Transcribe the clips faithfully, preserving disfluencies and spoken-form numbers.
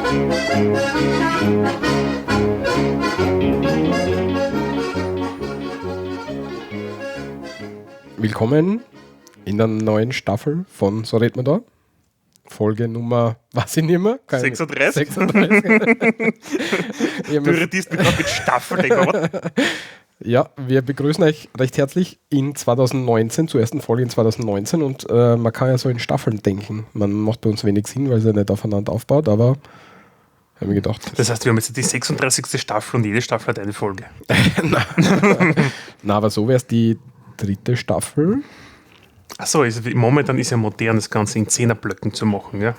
Willkommen in der neuen Staffel von So redet man da. Folge Nummer, was ich nicht mehr? Keine sechsunddreißig. sechsunddreißig. Du redest mich gerade mit Staffel, oder? Ja, wir begrüßen euch recht herzlich in zwanzig neunzehn, zur ersten Folge in zwanzig neunzehn und äh, man kann ja so in Staffeln denken. Man macht bei uns wenig Sinn, weil es ja nicht aufeinander aufbaut, aber habe ich gedacht. Das heißt, wir haben jetzt die sechsunddreißigste Staffel und jede Staffel hat eine Folge. Nein, Na, aber so wäre es die dritte Staffel. Achso, also momentan ist ja modern, das Ganze in Zehnerblöcken zu machen, ja?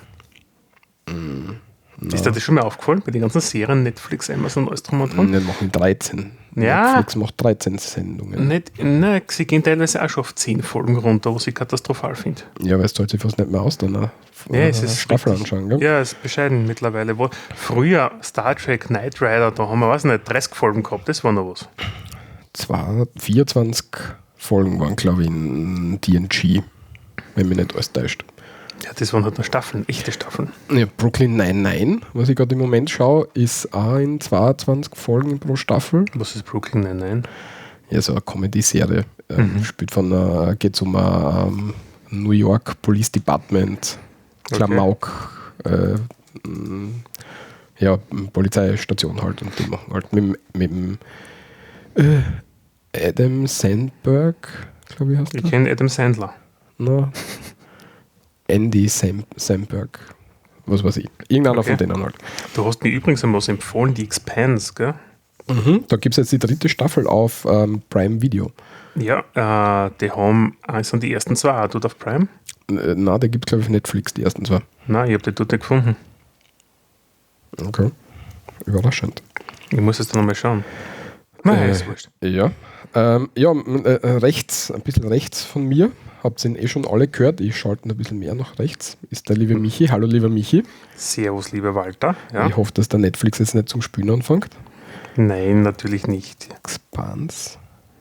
Mm, ist dir das schon mal aufgefallen? Bei den ganzen Serien, Netflix, Amazon, alles drum und dran? Wir machen dreizehn. Ja. Netflix macht dreizehn Sendungen. Nicht, nein, sie gehen teilweise auch schon auf zehn Folgen runter, was ich katastrophal finde. Ja, weil es zahlt sich fast nicht mehr aus, dann eine ja, es ist Staffel richtig. anschauen. Gell? Ja, es ist bescheiden mittlerweile. Wo, früher Star Trek, Knight Rider, da haben wir, weiß nicht, dreißig Folgen gehabt, das war noch was. Zwei, vierundzwanzig Folgen waren, glaube ich, in D und G, wenn mich nicht alles täuscht. Ja, das waren halt nur Staffeln, echte Staffeln. Ja, Brooklyn Nine-Nine, was ich gerade im Moment schaue, ist auch in zweiundzwanzig Folgen pro Staffel. Was ist Brooklyn Nine-Nine? Ja, so eine Comedy-Serie. Ähm, mhm. Spielt von, äh, geht es um ein um, New York Police Department, Klamauk, okay. äh, mh, ja, Polizeistation halt, und die machen halt mit, mit dem äh, Adam Sandberg, glaube ich, heißt Ich kenne Adam Sandler. No. Andy Sam, Samberg. Was weiß ich. Irgendeiner okay. von denen halt. Du hast mir übrigens einmal was empfohlen, die Expanse, gell? Mhm. Da gibt es jetzt die dritte Staffel auf ähm, Prime Video. Ja, äh, die haben, äh, sind die ersten zwei auch dort auf Prime? Äh, nein, da gibt es, glaube ich, auf Netflix, die ersten zwei. Nein, ich habe die dort nicht gefunden. Okay. Überraschend. Ich muss jetzt nochmal schauen. Nein, äh, ist wurscht. Ja. Ähm, ja, äh, rechts, ein bisschen rechts von mir, habt ihr ihn eh schon alle gehört, ich schalte ein bisschen mehr nach rechts, ist der liebe Michi. Hallo, lieber Michi. Servus, lieber Walter. Ja. Ich hoffe, dass der Netflix jetzt nicht zum Spielen anfängt. Nein, natürlich nicht. Expanse.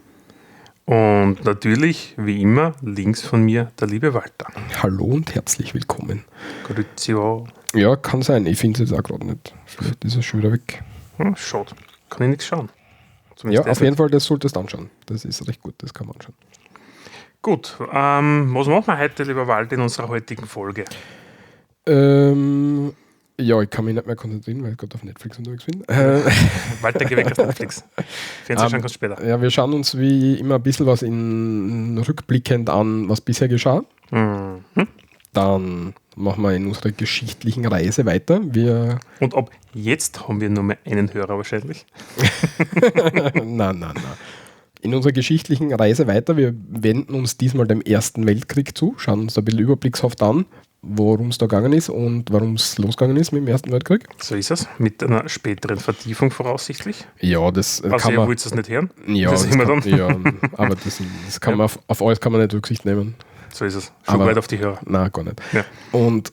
Und natürlich, wie immer, links von mir der liebe Walter. Hallo und herzlich willkommen. Grüezi. Ja, kann sein, ich finde es jetzt auch gerade nicht. Vielleicht ist er schon wieder weg. Hm, schade, kann ich nichts schauen. Zumindest ja, auf jeden nicht. Fall, das solltest du anschauen. Das ist recht gut, das kann man anschauen. Gut, ähm, was machen wir heute, lieber Walter, in unserer heutigen Folge? Ähm, ja, ich kann mich nicht mehr konzentrieren, weil ich gerade auf Netflix unterwegs bin. Walter, geh weg auf Netflix. Fernsehen schauen um, kannst später. Ja, wir schauen uns wie immer ein bisschen was in rückblickend an, was bisher geschah. Mhm. Dann machen wir in unserer geschichtlichen Reise weiter. Wir Und ab jetzt haben wir nur mehr einen Hörer wahrscheinlich. Nein, nein, nein. In unserer geschichtlichen Reise weiter. Wir wenden uns diesmal dem Ersten Weltkrieg zu, schauen uns da ein bisschen überblickshaft an, worum es da gegangen ist und warum es losgegangen ist mit dem Ersten Weltkrieg. So ist es, mit einer späteren Vertiefung voraussichtlich. Ja, das also kann ihr man... wollt es nicht hören? Ja, das das kann, dann. ja aber das, das kann ja. man auf, auf alles kann man nicht Rücksicht nehmen. So ist es. Schon weit auf die Hörer. Nein, gar nicht. Ja. Und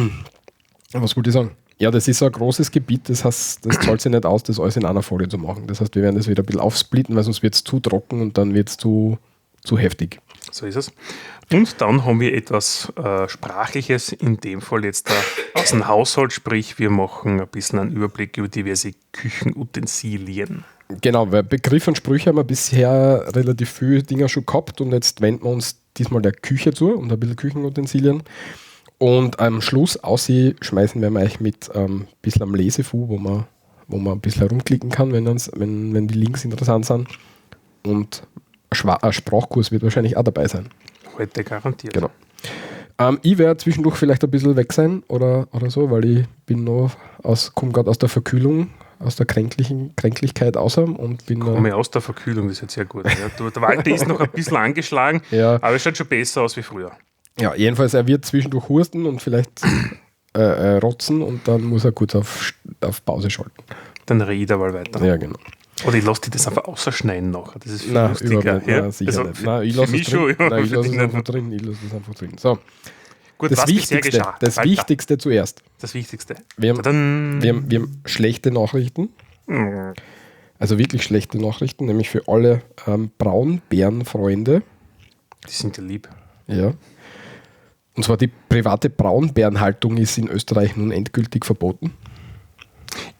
was wollte ich sagen? Ja, das ist so ein großes Gebiet, das heißt, das zahlt sich nicht aus, das alles in einer Folge zu machen. Das heißt, wir werden das wieder ein bisschen aufsplitten, weil sonst wird es zu trocken und dann wird es zu, zu heftig. So ist es. Und dann haben wir etwas äh, Sprachliches, in dem Fall jetzt äh, aus dem Haushalt, sprich wir machen ein bisschen einen Überblick über diverse Küchenutensilien. Genau, weil Begriff und Sprüche haben wir bisher relativ viele Dinge schon gehabt und jetzt wenden wir uns diesmal der Küche zu und ein bisschen Küchenutensilien. Und am Schluss aussehen schmeißen wir euch mit ein ähm, bisschen am Lesefu, wo man, wo man ein bisschen herumklicken kann, wenn, wenn, wenn die Links interessant sind. Und ein Sprachkurs wird wahrscheinlich auch dabei sein. Heute garantiert. Genau. Ähm, ich werde zwischendurch vielleicht ein bisschen weg sein oder, oder so, weil ich bin noch aus, komme gerade aus der Verkühlung, aus der kränklichen Kränklichkeit außer und bin. Komme äh, aus der Verkühlung, das ist jetzt sehr gut. Ja. Du, der Walter ist noch ein bisschen angeschlagen, ja. aber es schaut schon besser aus wie früher. Ja, jedenfalls, er wird zwischendurch husten und vielleicht äh, äh, rotzen und dann muss er kurz auf, auf Pause schalten. Dann rede er mal weiter. Ja, genau. Oder ich lasse dich das einfach ausschneiden nachher. Das ist viel Nein, lustiger. Nicht, ja? Nein, sicher also nicht. Nein, ich lasse es drin. Schon, ja, Nein, ich lasse es einfach nicht. drin. Ich lasse es einfach drin. So. Gut, das was Wichtigste, geschah, das Wichtigste zuerst. Das Wichtigste. Wir haben, wir haben, wir haben schlechte Nachrichten. Mhm. Also wirklich schlechte Nachrichten, nämlich für alle ähm, Braunbärenfreunde. Die sind ja lieb. Ja. Und zwar die private Braunbärenhaltung ist in Österreich nun endgültig verboten.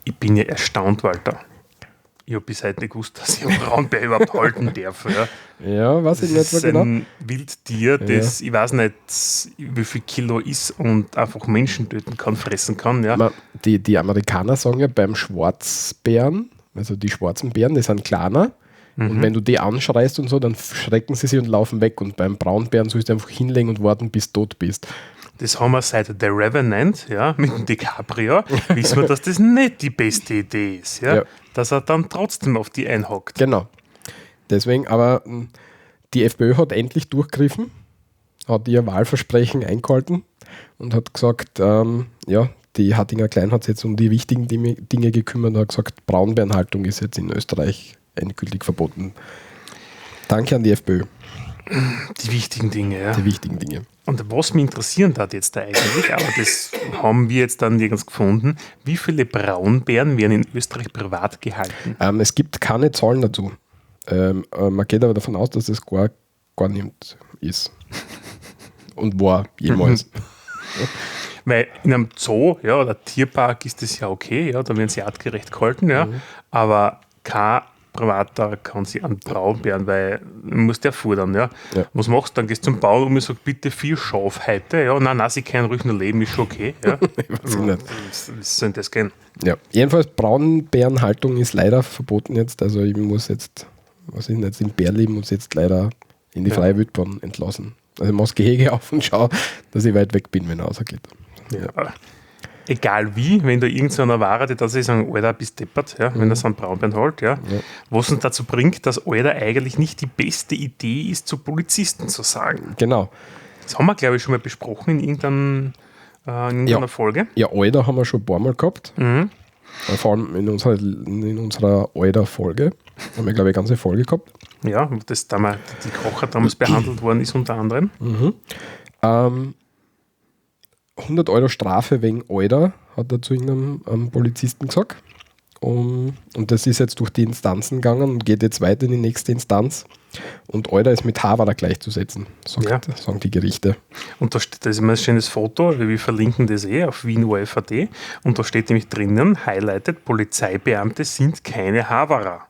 Ich bin ja erstaunt, Walter. Ich habe bis heute nicht gewusst, dass ich einen Braunbär überhaupt halten darf. Ja, Ja, weiß ich nicht das so ist genau. ein Wildtier, das, ich weiß nicht, wie viel Kilo ist und einfach Menschen töten kann, fressen kann. Ja. Man, die, die Amerikaner sagen ja beim Schwarzbären, also die schwarzen Bären, die sind kleiner. Mhm. Und wenn du die anschreist und so, dann schrecken sie sich und laufen weg. Und beim Braunbären sollst du einfach hinlegen und warten, bis du tot bist. Das haben wir seit The Revenant, ja, mit dem DiCaprio, wissen wir, dass das nicht die beste Idee ist. Ja? Ja. Dass er dann trotzdem auf die einhockt. Genau. Deswegen, aber mh, die FPÖ hat endlich durchgegriffen, hat ihr Wahlversprechen eingehalten und hat gesagt, ähm, ja, die Hattinger Klein hat sich jetzt um die wichtigen Dinge, Dinge gekümmert und hat gesagt, Braunbärenhaltung ist jetzt in Österreich endgültig verboten. Danke an die FPÖ. Die wichtigen Dinge, ja. Die wichtigen Dinge. Und was mich interessieren hat jetzt da eigentlich, aber das haben wir jetzt dann nirgends gefunden, wie viele Braunbären werden in Österreich privat gehalten? Ähm, es gibt keine Zahlen dazu. Ähm, äh, man geht aber davon aus, dass es gar, gar nicht ist. Und war jemals. Weil in einem Zoo, ja, oder Tierpark ist das ja okay, ja, da werden sie artgerecht gehalten, ja, Mhm. aber kein Privater kann sich an Braunbären, weil man muss der futtern, ja. Ja. Was machst du dann? Gehst zum Bauern und sagst, bitte vier Schaf heute, ja, nein, nein, sie können ruhig nur leben, ist schon okay, ja. Weiß ich nicht. Wie soll das gehen? Ja. Jedenfalls Braunbärenhaltung ist leider verboten jetzt. Also ich muss jetzt, was ist denn jetzt im Bärleben, muss jetzt leider in die Ja. freie Wildbahn entlassen. Also ich mache das Gehege auf und schaue, dass ich weit weg bin, wenn er rausgeht. Ja. Egal wie, wenn da irgendeiner war, der da sich sagen, Alter, bist deppert, ja, wenn er so einen Braunbären holt, ja, Ja. was uns dazu bringt, dass Alter eigentlich nicht die beste Idee ist, zu Polizisten zu sagen. Genau. Das haben wir, glaube ich, schon mal besprochen in irgendeiner, äh, in irgendeiner Ja. Folge. Ja, Alter haben wir schon ein paar Mal gehabt. Mhm. Äh, Vor allem in unserer, in unserer Alter-Folge. Haben wir, glaube ich, eine ganze Folge gehabt. Ja, das damals, die Kocher damals behandelt worden ist unter anderem. Ähm, hundert Euro Strafe wegen Alter, hat er zu irgendeinem ähm, Polizisten gesagt. Um, und das ist jetzt durch die Instanzen gegangen und geht jetzt weiter in die nächste Instanz. Und Alter ist mit Havara gleichzusetzen, sagt, Ja. sagen die Gerichte. Und da steht, da ist immer ein schönes Foto, wir verlinken das eh auf wien O F punkt a t. Und da steht nämlich drinnen, highlighted, Polizeibeamte sind keine Havara.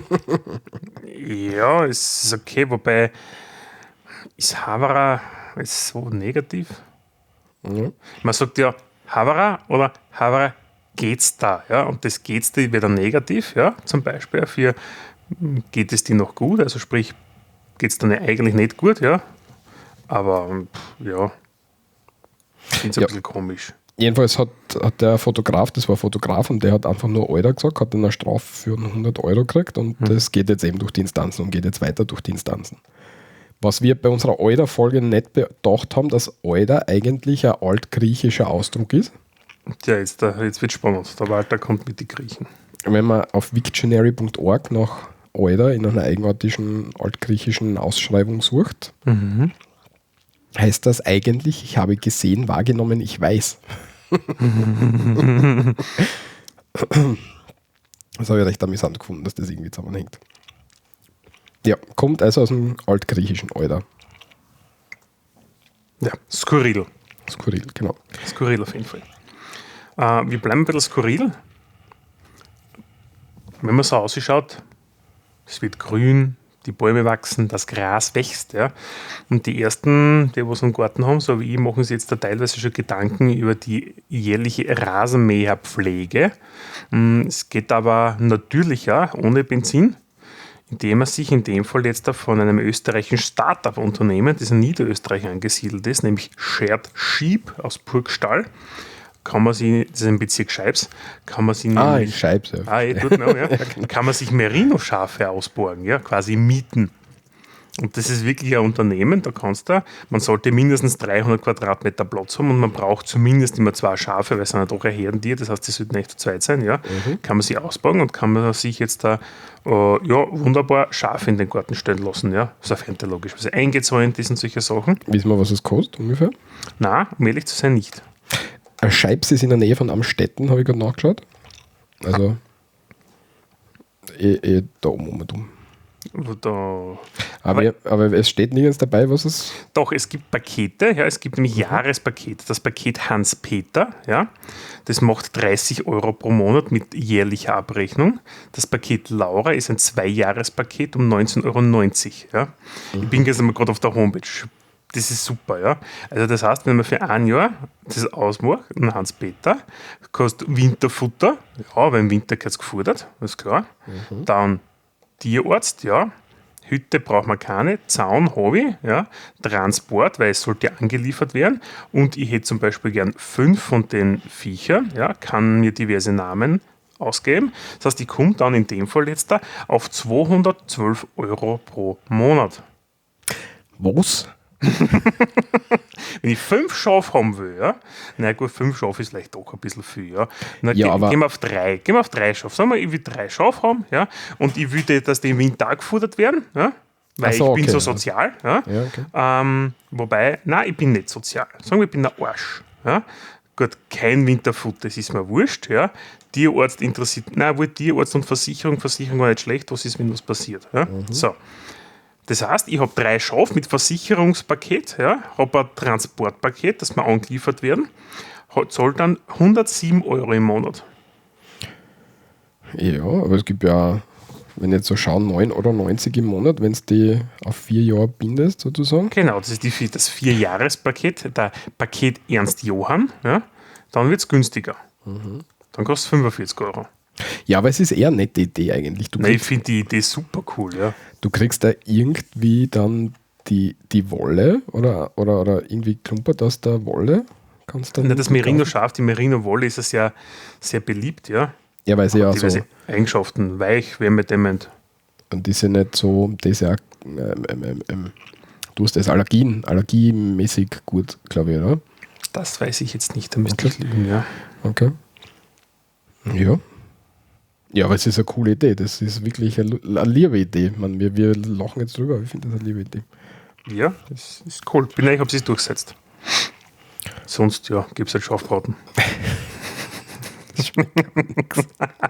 Ja, es ist okay, wobei ist Havara ist so negativ? Ja. Man sagt ja Havara oder Havara geht's da, ja, und das geht's dir wieder negativ, ja, zum Beispiel für geht es dir noch gut, also sprich, geht's dann eigentlich nicht gut, ja, aber pff, ja, ich finde es ein Ja. bisschen komisch. Jedenfalls hat, hat der Fotograf, das war ein Fotograf und der hat einfach nur Alter gesagt, hat dann eine Strafe für hundert Euro gekriegt und das geht jetzt eben durch die Instanzen und geht jetzt weiter durch die Instanzen. Was wir bei unserer Alter-Folge nicht bedacht haben, dass Alter eigentlich ein altgriechischer Ausdruck ist. Ja, jetzt, äh, jetzt wird spannend, der Walter kommt mit den Griechen. Wenn man auf wiktionary punkt org nach Alter in einer eigenartigen altgriechischen Ausschreibung sucht, heißt das eigentlich, ich habe gesehen, wahrgenommen, ich weiß. Das habe ich recht amüsant gefunden, dass das irgendwie zusammenhängt. Ja, kommt also aus dem altgriechischen Alter. Ja, skurril. Skurril, genau. Skurril auf jeden Fall. Äh, wir bleiben ein bisschen skurril. Wenn man so ausschaut, es wird grün, die Bäume wachsen, das Gras wächst. Ja. Und die ersten, die was einen Garten haben, so wie ich, machen sich jetzt da teilweise schon Gedanken über die jährliche Rasenmäherpflege. Mm, Es geht aber natürlicher, ohne Benzin, indem man sich in dem Fall jetzt da von einem österreichischen Start-up-Unternehmen, das in Niederösterreich angesiedelt ist, nämlich Shared Sheep aus Burgstall, kann man sich, das ist ein Bezirk Scheibs, kann man sich Ah, nämlich- ich scheib's ja. Ah, eh, tut noch, ja. Kann man sich Merino-Schafe ausborgen, ja, quasi mieten. Und das ist wirklich ein Unternehmen, da kannst du, man sollte mindestens dreihundert Quadratmeter Platz haben und man braucht zumindest immer zwei Schafe, weil es sind ja doch ein Herdentier, das heißt, die sollten echt zu zweit sein, ja. Kann man sich ausborgen und kann man sich jetzt da, äh, ja, wunderbar Schafe in den Garten stellen lassen, ja. Sofern der logisch, also eingezäunt ist und solche Sachen. Wissen wir, was es kostet ungefähr? Na, um ehrlich zu sein, nicht. Ein Scheibs ist in der Nähe von Amstetten, habe ich gerade nachgeschaut. Also, eh, eh da oben um und um. Da, Aber, aber, aber es steht nirgends dabei, was es. Doch, es gibt Pakete, ja, es gibt nämlich Jahrespakete. Das Paket Hans-Peter, ja, das macht dreißig Euro pro Monat mit jährlicher Abrechnung. Das Paket Laura ist ein Zwei-Jahres-Paket um neunzehn Euro neunzig. Ja. Mhm. Ich bin jetzt einmal gerade auf der Homepage. Das ist super, ja. Also das heißt, wenn man für ein Jahr das ausmacht, ein Hans-Peter, kostet Winterfutter, ja, weil im Winter gehört es gefordert, das ist klar. Mhm. Dann Tierarzt, ja. Hütte braucht man keine, Zaun habe ich, ja. Transport, weil es sollte angeliefert werden. Und ich hätte zum Beispiel gern fünf von den Viechern, ja, kann mir diverse Namen ausgeben. Das heißt, ich komme dann in dem Fall jetzt da auf zweihundertzwölf Euro pro Monat. Was? Wenn ich fünf Schafe haben will, ja, na gut, fünf Schafe ist vielleicht doch ein bisschen viel, ja. Na, ja, ge- aber gehen wir auf drei, gehen wir auf drei Schafe. Sagen wir, ich will drei Schafe haben, ja, und ich will, dass die im Winter auch gefordert werden, ja, weil so, ich bin okay, so ja. sozial, ja. Ja, okay. Ähm, wobei, nein, ich bin nicht sozial. Sagen wir, ich bin der Arsch, ja. Gut, kein Winterfutter, das ist mir wurscht, ja. Tierarzt interessiert, nein, wohl Tierarzt und Versicherung, Versicherung war nicht schlecht, was ist, wenn was passiert, ja. Mhm. So. Das heißt, ich habe drei Schafe mit Versicherungspaket, ja, habe ein Transportpaket, das mir angeliefert werden, zahlt dann hundertsieben Euro im Monat. Ja, aber es gibt ja, wenn ich jetzt so schaue, neun Euro neunzig im Monat, wenn es die auf vier Jahre bindest, sozusagen. Genau, das ist die, das Vierjahrespaket, der Paket Ernst Johann, ja, dann wird es günstiger. Mhm. Dann kostet es fünfundvierzig Euro. Ja, aber es ist eher eine nette Idee eigentlich. Du Nein, ich kriegst, finde die Idee super cool, ja. du kriegst da irgendwie dann die, die Wolle oder, oder, oder irgendwie klumpert aus der Wolle. Kannst dann Nicht das Merino-Schaf, die Merino-Wolle ist ja sehr, sehr beliebt, ja. Ja, weil sie ja so. Diverse Eigenschaften, weich, wärmedämmend. Und die sind nicht so, das ist ja, ähm, ähm, ähm, du hast das Allergien, allergiemäßig gut, glaube ich, oder? Das weiß ich jetzt nicht, da müsste Okay. ich lügen, ja. Okay. Ja. Ja, aber es ist eine coole Idee. Das ist wirklich eine, eine liebe Idee. Man, wir, wir lachen jetzt drüber, aber ich finde das eine liebe Idee. Ja, das ist cool. Bin ich, habe sie durchgesetzt. Sonst, ja, gibt es halt Schafbraten. Das schmeckt gar nichts.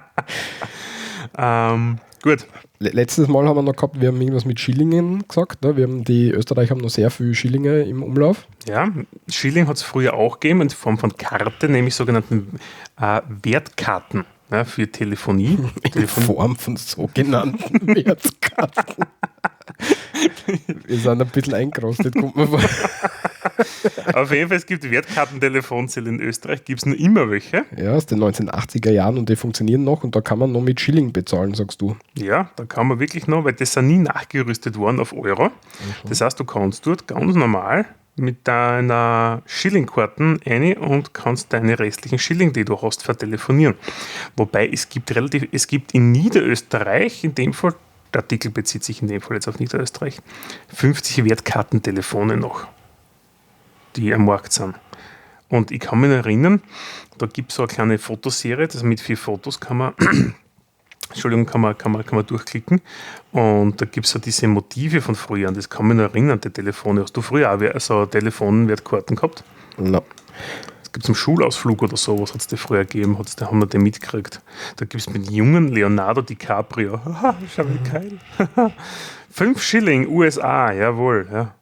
ähm, gut. Letztes Mal haben wir noch gehabt, wir haben irgendwas mit Schillingen gesagt. Ne? Wir haben die Österreicher haben noch sehr viele Schillinge im Umlauf. Ja, Schilling hat es früher auch gegeben in Form von Karte, nämlich sogenannten äh, Wertkarten, ja, für Telefonie. In Telefon- Form von sogenannten Wertkarten. Wir sind ein bisschen eingerostet, kommt mir vor. Auf jeden Fall, es gibt Wertkartentelefonzellen in Österreich, gibt es noch immer welche. Ja, aus den neunzehnhundertachtziger Jahren und die funktionieren noch und da kann man noch mit Schilling bezahlen, sagst du. Ja, da kann man wirklich noch, weil das sind nie nachgerüstet worden auf Euro. Mhm. Das heißt, du kannst dort ganz normal mit deiner Schillingkarten rein und kannst deine restlichen Schilling, die du hast, vertelefonieren. Wobei es gibt relativ, es gibt in Niederösterreich, in dem Fall, der Artikel bezieht sich in dem Fall jetzt auf Niederösterreich, fünfzig Wertkartentelefone noch, die am Markt sind. Und ich kann mich erinnern, da gibt es so eine kleine Fotoserie, das mit vier Fotos kann man Entschuldigung, kann man, kann man, kann man durchklicken. Und da gibt es so diese Motive von früher. Und das kann mich noch erinnern, die Telefone. Hast du früher auch so Telefonwertkarten gehabt? No. Es gibt zum Schulausflug oder so, was hat es dir früher gegeben, hat's, da haben wir den mitgekriegt. Da gibt es mit jungen Leonardo DiCaprio. Haha, schau wie geil. Fünf Schilling, U S A, jawohl. Ja.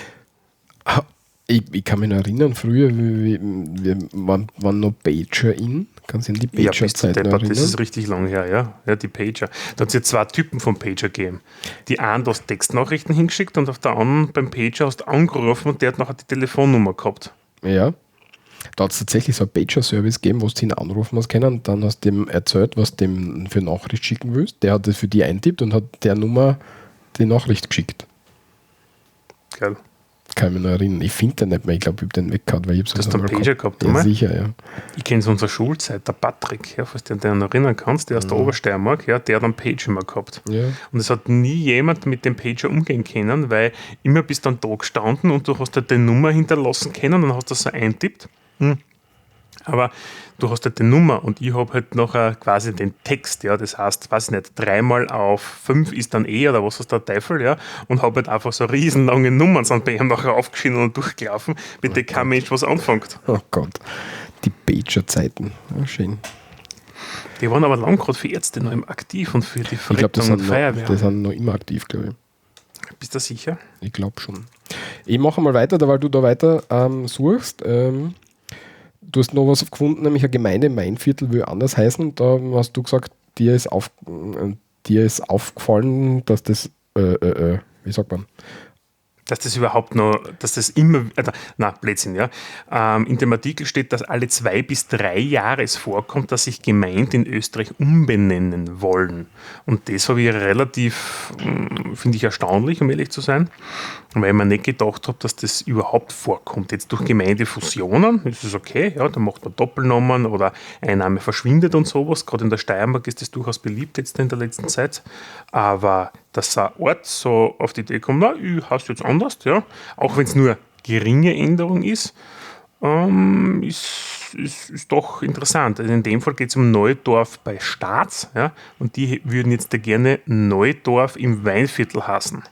Ich, ich kann mich noch erinnern, früher wir, wir waren, waren noch Pager in. Kannst du an die Pager-Zeit ja, noch erinnern? Das ist richtig lang her, ja. Ja, die Pager. Da hat es ja zwei Typen von Pager gegeben. Die einen, du hast Textnachrichten hingeschickt und auf der anderen beim Pager hast du angerufen und der hat nachher die Telefonnummer gehabt. Ja. Da hat es tatsächlich so einen Pager-Service gegeben, wo du ihn anrufen hast können und dann hast du dem erzählt, was du dem für Nachricht schicken willst. Der hat das für die eintippt und hat der Nummer die Nachricht geschickt. Geil. Kann ich mich noch erinnern. Ich finde den nicht mehr. Ich glaube, ich habe den weggehabt, weil ich Du hast einen Pager gehabt, ja, oder? sicher, ja. Ich kenne es unserer Schulzeit, der Patrick, ja, falls du dich an erinnern kannst, der aus der Obersteiermark, ja, der hat einen Pager immer gehabt. Ja. Und es hat nie jemand mit dem Pager umgehen können, weil immer bist dann da gestanden und du hast halt die Nummer hinterlassen können und dann hast du das so eintippt. Hm. Aber du hast halt die Nummer und ich habe halt nachher quasi den Text, ja, das heißt, weiß ich nicht, dreimal auf fünf ist dann eh oder was ist der Teufel, ja, und habe halt einfach so riesenlange Nummern sind bei ihm nachher aufgeschieden und durchgelaufen, mit denen kein Mensch was anfängt. Oh Gott, die Pager-Zeiten. Ja, schön. Die waren aber lang gerade für Ärzte noch im aktiv und für die Ich glaube, Verrettung und die Feuerwehr. sind noch immer aktiv, glaube ich. Bist du sicher? Ich glaube schon. Ich mache mal weiter, da, weil du da weiter ähm, suchst. Ähm, du hast noch was gefunden, nämlich eine Gemeinde im Mainviertel will anders heißen. Da hast du gesagt, dir ist, auf, äh, dir ist aufgefallen, dass das, äh, äh, äh, wie sagt man, Dass das überhaupt noch, dass das immer, äh, na, Blödsinn, ja. Ähm, in dem Artikel steht, dass alle zwei bis drei Jahre es vorkommt, dass sich Gemeinden in Österreich umbenennen wollen. Und das habe ich relativ, finde ich, erstaunlich, um ehrlich zu sein, weil ich mir nicht gedacht habe, dass das überhaupt vorkommt. Jetzt durch Gemeindefusionen ist es okay, ja, da macht man Doppelnamen oder ein Name verschwindet und sowas. Gerade in der Steiermark ist das durchaus beliebt jetzt in der letzten Zeit. Aber dass ein Ort so auf die Idee kommt, na, ich heiße jetzt anders, ja, auch wenn es nur geringe Änderung ist, ähm, ist, ist, ist doch interessant. Also in dem Fall geht es um Neudorf bei Staats, ja, und die würden jetzt da gerne Neudorf im Weinviertel heißen.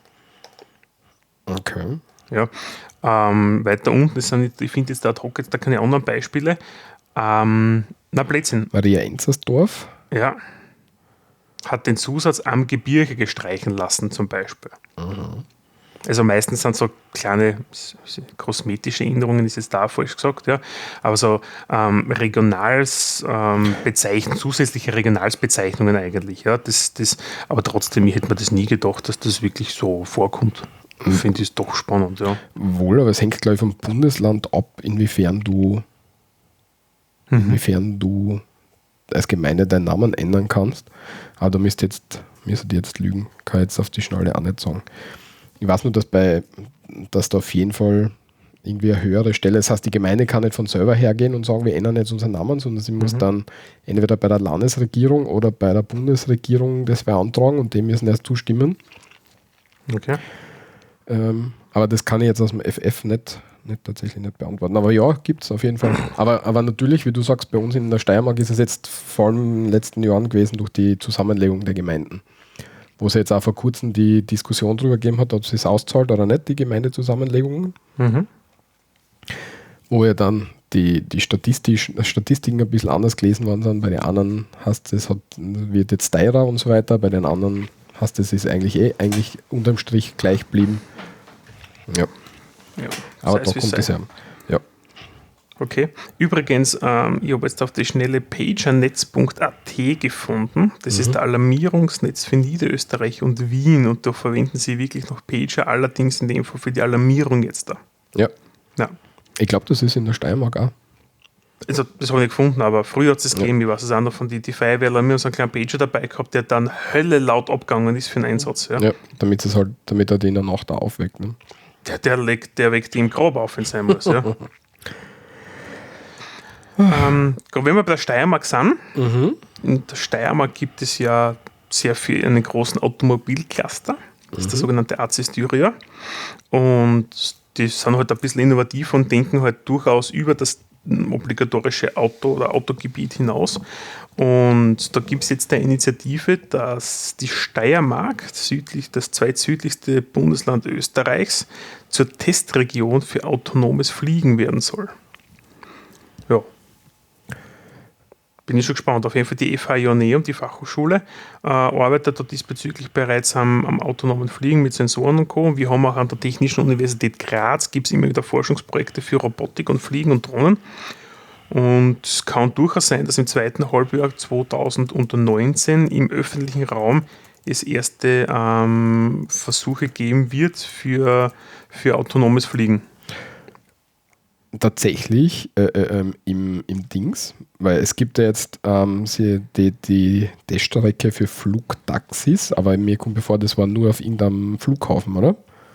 okay. Ja, ähm, weiter unten, das sind, ich finde jetzt da ad hoc jetzt da keine anderen Beispiele. Ähm, na, Blödsinn. Maria Enzersdorf. Ja. Hat den Zusatz am Gebirge gestreichen lassen, zum Beispiel. Mhm. Also meistens sind so kleine kosmetische Änderungen, ist jetzt da falsch gesagt, ja. Aber so ähm, Regionals ähm, Bezeichnungen, zusätzliche Regionalsbezeichnungen eigentlich, ja. Das, das, aber trotzdem, ich hätte mir das nie gedacht, dass das wirklich so vorkommt. Ich finde es doch spannend, ja. Wohl, aber es hängt, glaube ich, vom Bundesland ab, inwiefern du, mhm. inwiefern du als Gemeinde deinen Namen ändern kannst. Aber da müsst jetzt, müsst ihr jetzt lügen. Kann ich jetzt auf die Schnelle auch nicht sagen. Ich weiß nur, dass bei, dass da auf jeden Fall irgendwie eine höhere Stelle, das heißt, die Gemeinde kann nicht von selber hergehen und sagen, wir ändern jetzt unseren Namen, sondern sie mhm. muss dann entweder bei der Landesregierung oder bei der Bundesregierung das beantragen und dem müssen erst zustimmen. Okay. Ähm, aber das kann ich jetzt aus dem F F nicht, nicht tatsächlich nicht beantworten. Aber ja, gibt es auf jeden Fall. Aber, aber natürlich, wie du sagst, bei uns in der Steiermark ist es jetzt vor allem in den letzten Jahren gewesen durch die Zusammenlegung der Gemeinden. Wo es jetzt auch vor kurzem die Diskussion darüber gegeben hat, ob es sich auszahlt oder nicht, die Gemeindezusammenlegungen. Mhm. Wo ja dann die, die Statistisch, Statistiken ein bisschen anders gelesen worden sind. Bei den anderen heißt es, hat, wird jetzt teurer und so weiter. Bei den anderen heißt es, ist eigentlich eh eigentlich unterm Strich gleich geblieben. Ja. ja. Aber da kommt es ja. Ja. Okay. Übrigens, ähm, ich habe jetzt auf die schnelle pagernetz punkt a t gefunden. Das mhm. ist der Alarmierungsnetz für Niederösterreich und Wien. Und da verwenden sie wirklich noch Pager, allerdings in dem Fall für die Alarmierung jetzt da. Ja. Ja. Ich glaube, das ist in der Steiermark auch. Also, das habe ich nicht gefunden, aber früher hat es das ja. gegeben. Ich weiß es auch noch von den die Feuerwehrler. Wir haben so einen kleinen Pager dabei gehabt, der dann Hölle laut abgegangen ist für den Einsatz. Ja, ja damit, es halt, damit er den in der Nacht auch aufweckt. Ne? Der, der, legt, der weckt ihn im Grab auf, wenn es sein muss. Ja. ähm, wenn wir bei der Steiermark sind, mhm. in der Steiermark gibt es ja sehr viel, einen großen Automobilcluster. Das ist mhm. der sogenannte A C Styria. Und die sind halt ein bisschen innovativ und denken halt durchaus über das obligatorische Auto- oder Autogebiet hinaus. Und da gibt es jetzt eine Initiative, dass die Steiermark, südlich, das zweitsüdlichste Bundesland Österreichs, zur Testregion für autonomes Fliegen werden soll. Ja. Bin ich schon gespannt. Auf jeden Fall die F H Joanneum, die Fachhochschule, äh, arbeitet da diesbezüglich bereits am, am autonomen Fliegen mit Sensoren und Co. Und wir haben auch an der Technischen Universität Graz gibt es immer wieder Forschungsprojekte für Robotik und Fliegen und Drohnen. Und es kann durchaus sein, dass im zweiten Halbjahr zweitausendneunzehn im öffentlichen Raum es erste ähm, Versuche geben wird für, für autonomes Fliegen. Tatsächlich äh, äh, im, im Dings, weil es gibt ja jetzt ähm, die, die Teststrecke für Flugtaxis, aber mir kommt bevor, das war nur auf irgendeinem Flughafen, oder?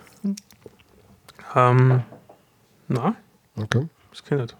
Ähm, na, okay. Das kann ich nicht.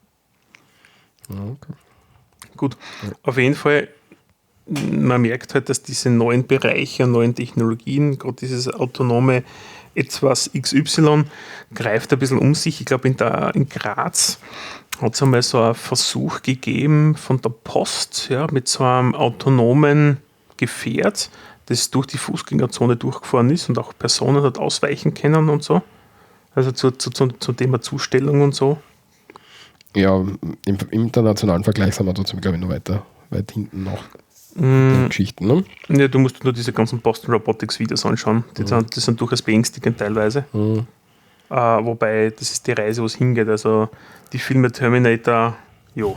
Okay. Gut, ja. Auf jeden Fall, man merkt halt, dass diese neuen Bereiche, neuen Technologien, gerade dieses autonome etwas X Y greift ein bisschen um sich. Ich glaube, in, in Graz hat es einmal so einen Versuch gegeben von der Post, ja, mit so einem autonomen Gefährt, das durch die Fußgängerzone durchgefahren ist und auch Personen hat ausweichen können und so. Also zu, zu, zu, zum Thema Zustellung und so. Ja, im, im internationalen Vergleich sind wir trotzdem, glaube ich, noch weiter, weit hinten noch. Mm. Geschichten, ne? Ja, du musst nur diese ganzen Boston Robotics Videos anschauen. Die, Mhm. sind, die sind durchaus beängstigend teilweise. Mhm. Uh, wobei, das ist die Reise, wo es hingeht. Also die Filme Terminator, jo.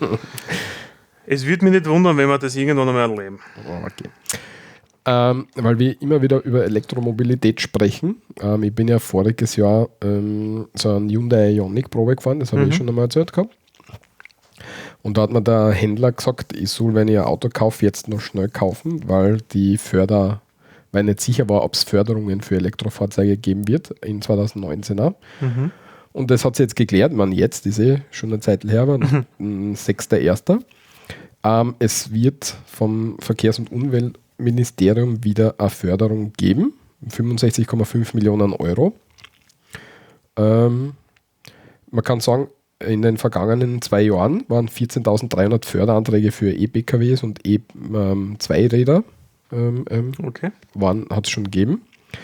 Es würde mich nicht wundern, wenn wir das irgendwann einmal erleben. Okay. Ähm, weil wir immer wieder über Elektromobilität sprechen. Ähm, ich bin ja voriges Jahr ähm, so ein Hyundai Ioniq Probe gefahren, das habe Mhm. ich schon einmal erzählt gehabt. Und da hat mir der Händler gesagt, ich soll, wenn ich ein Auto kaufe, jetzt noch schnell kaufen, weil die Förder, weil nicht sicher war, ob es Förderungen für Elektrofahrzeuge geben wird in zwanzig neunzehn auch. Mhm. Und das hat sich jetzt geklärt, man jetzt, ist eh schon eine Zeit her, aber mhm. sechster erster Ähm, es wird vom Verkehrs- und Umweltministerium wieder eine Förderung geben, fünfundsechzig Komma fünf Millionen Euro. Ähm, man kann sagen, in den vergangenen zwei Jahren waren vierzehntausenddreihundert Förderanträge für E-P K Ws und E-Zweiräder ähm, ähm, Okay. hat es schon gegeben.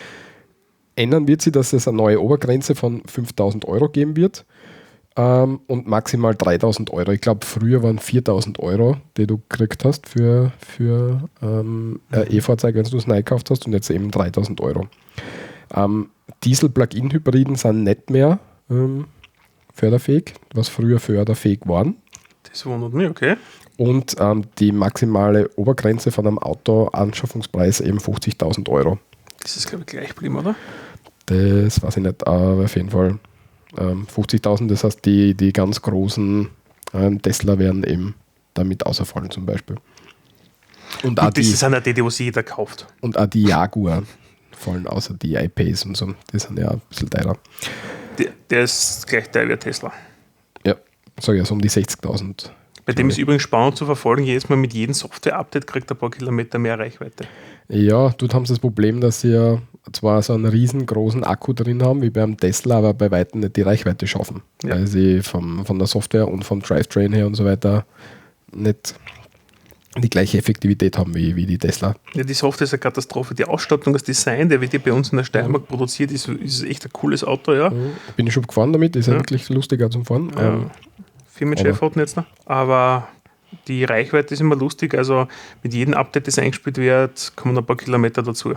Ändern wird sie, dass es eine neue Obergrenze von fünftausend Euro geben wird ähm, und maximal dreitausend Euro. Ich glaube, früher waren viertausend Euro, die du gekriegt hast für, für ähm, ein E-Fahrzeug, wenn du es neu gekauft hast, und jetzt eben dreitausend Euro. Ähm, Diesel-Plug-in-Hybriden sind nicht mehr ähm, förderfähig, was früher förderfähig waren. Das wundert mich, okay. Und ähm, die maximale Obergrenze von einem Auto-Anschaffungspreis eben fünfzigtausend Euro. Das ist, glaube ich, gleich geblieben, oder? Das weiß ich nicht, aber auf jeden Fall ähm, fünfzigtausend, das heißt, die, die ganz großen ähm, Tesla werden eben damit außerfallen zum Beispiel. Und auch Gut, das die, sind ja die, die was jeder kauft. und auch die Jaguar fallen außer die I-Pace und so, die sind ja ein bisschen teurer. Der, der ist gleich teuer wie Tesla. Ja, sage ich, so um die sechzigtausend. Bei dem ist übrigens spannend zu verfolgen, jedes Mal mit jedem Software-Update kriegt er ein paar Kilometer mehr Reichweite. Ja, dort haben sie das Problem, dass sie ja zwar so einen riesengroßen Akku drin haben, wie beim Tesla, aber bei weitem nicht die Reichweite schaffen. Ja. Weil sie vom, von der Software und vom Drivetrain her und so weiter nicht die gleiche Effektivität haben wie, wie die Tesla. Ja, die Software ist eine Katastrophe. Die Ausstattung, das Design, der wird ja bei uns in der Steiermark produziert, ist, ist echt ein cooles Auto, ja. Bin ich schon gefahren damit, ist ja, Ja. wirklich lustiger zum Fahren. Ja. Ähm, Firmenchef hatten jetzt noch. Aber die Reichweite ist immer lustig. Also mit jedem Update, das eingespielt wird, kommen ein paar Kilometer dazu.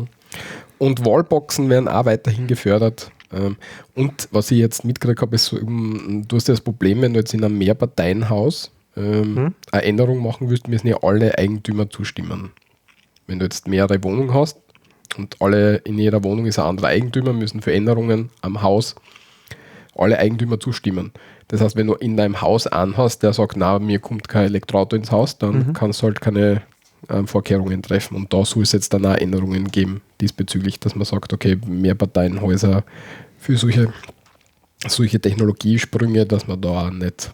Und Wallboxen werden auch weiterhin gefördert. Ähm, Und was ich jetzt mitgekriegt habe, ist, so, ähm, du hast ja das Problem, wenn du jetzt in einem Mehrparteienhaus ähm, Mhm. eine Änderung machen willst, müssen ja alle Eigentümer zustimmen. Wenn du jetzt mehrere Wohnungen hast und alle in jeder Wohnung ist ein anderer Eigentümer, müssen für Änderungen am Haus alle Eigentümer zustimmen. Das heißt, wenn du in deinem Haus einen hast, der sagt, na, mir kommt kein Elektroauto ins Haus, dann Mhm. kannst du halt keine ähm, Vorkehrungen treffen. Und da soll es jetzt dann auch Änderungen geben diesbezüglich, dass man sagt, okay, Mehrparteienhäuser für solche, solche Technologiesprünge, dass man da auch nicht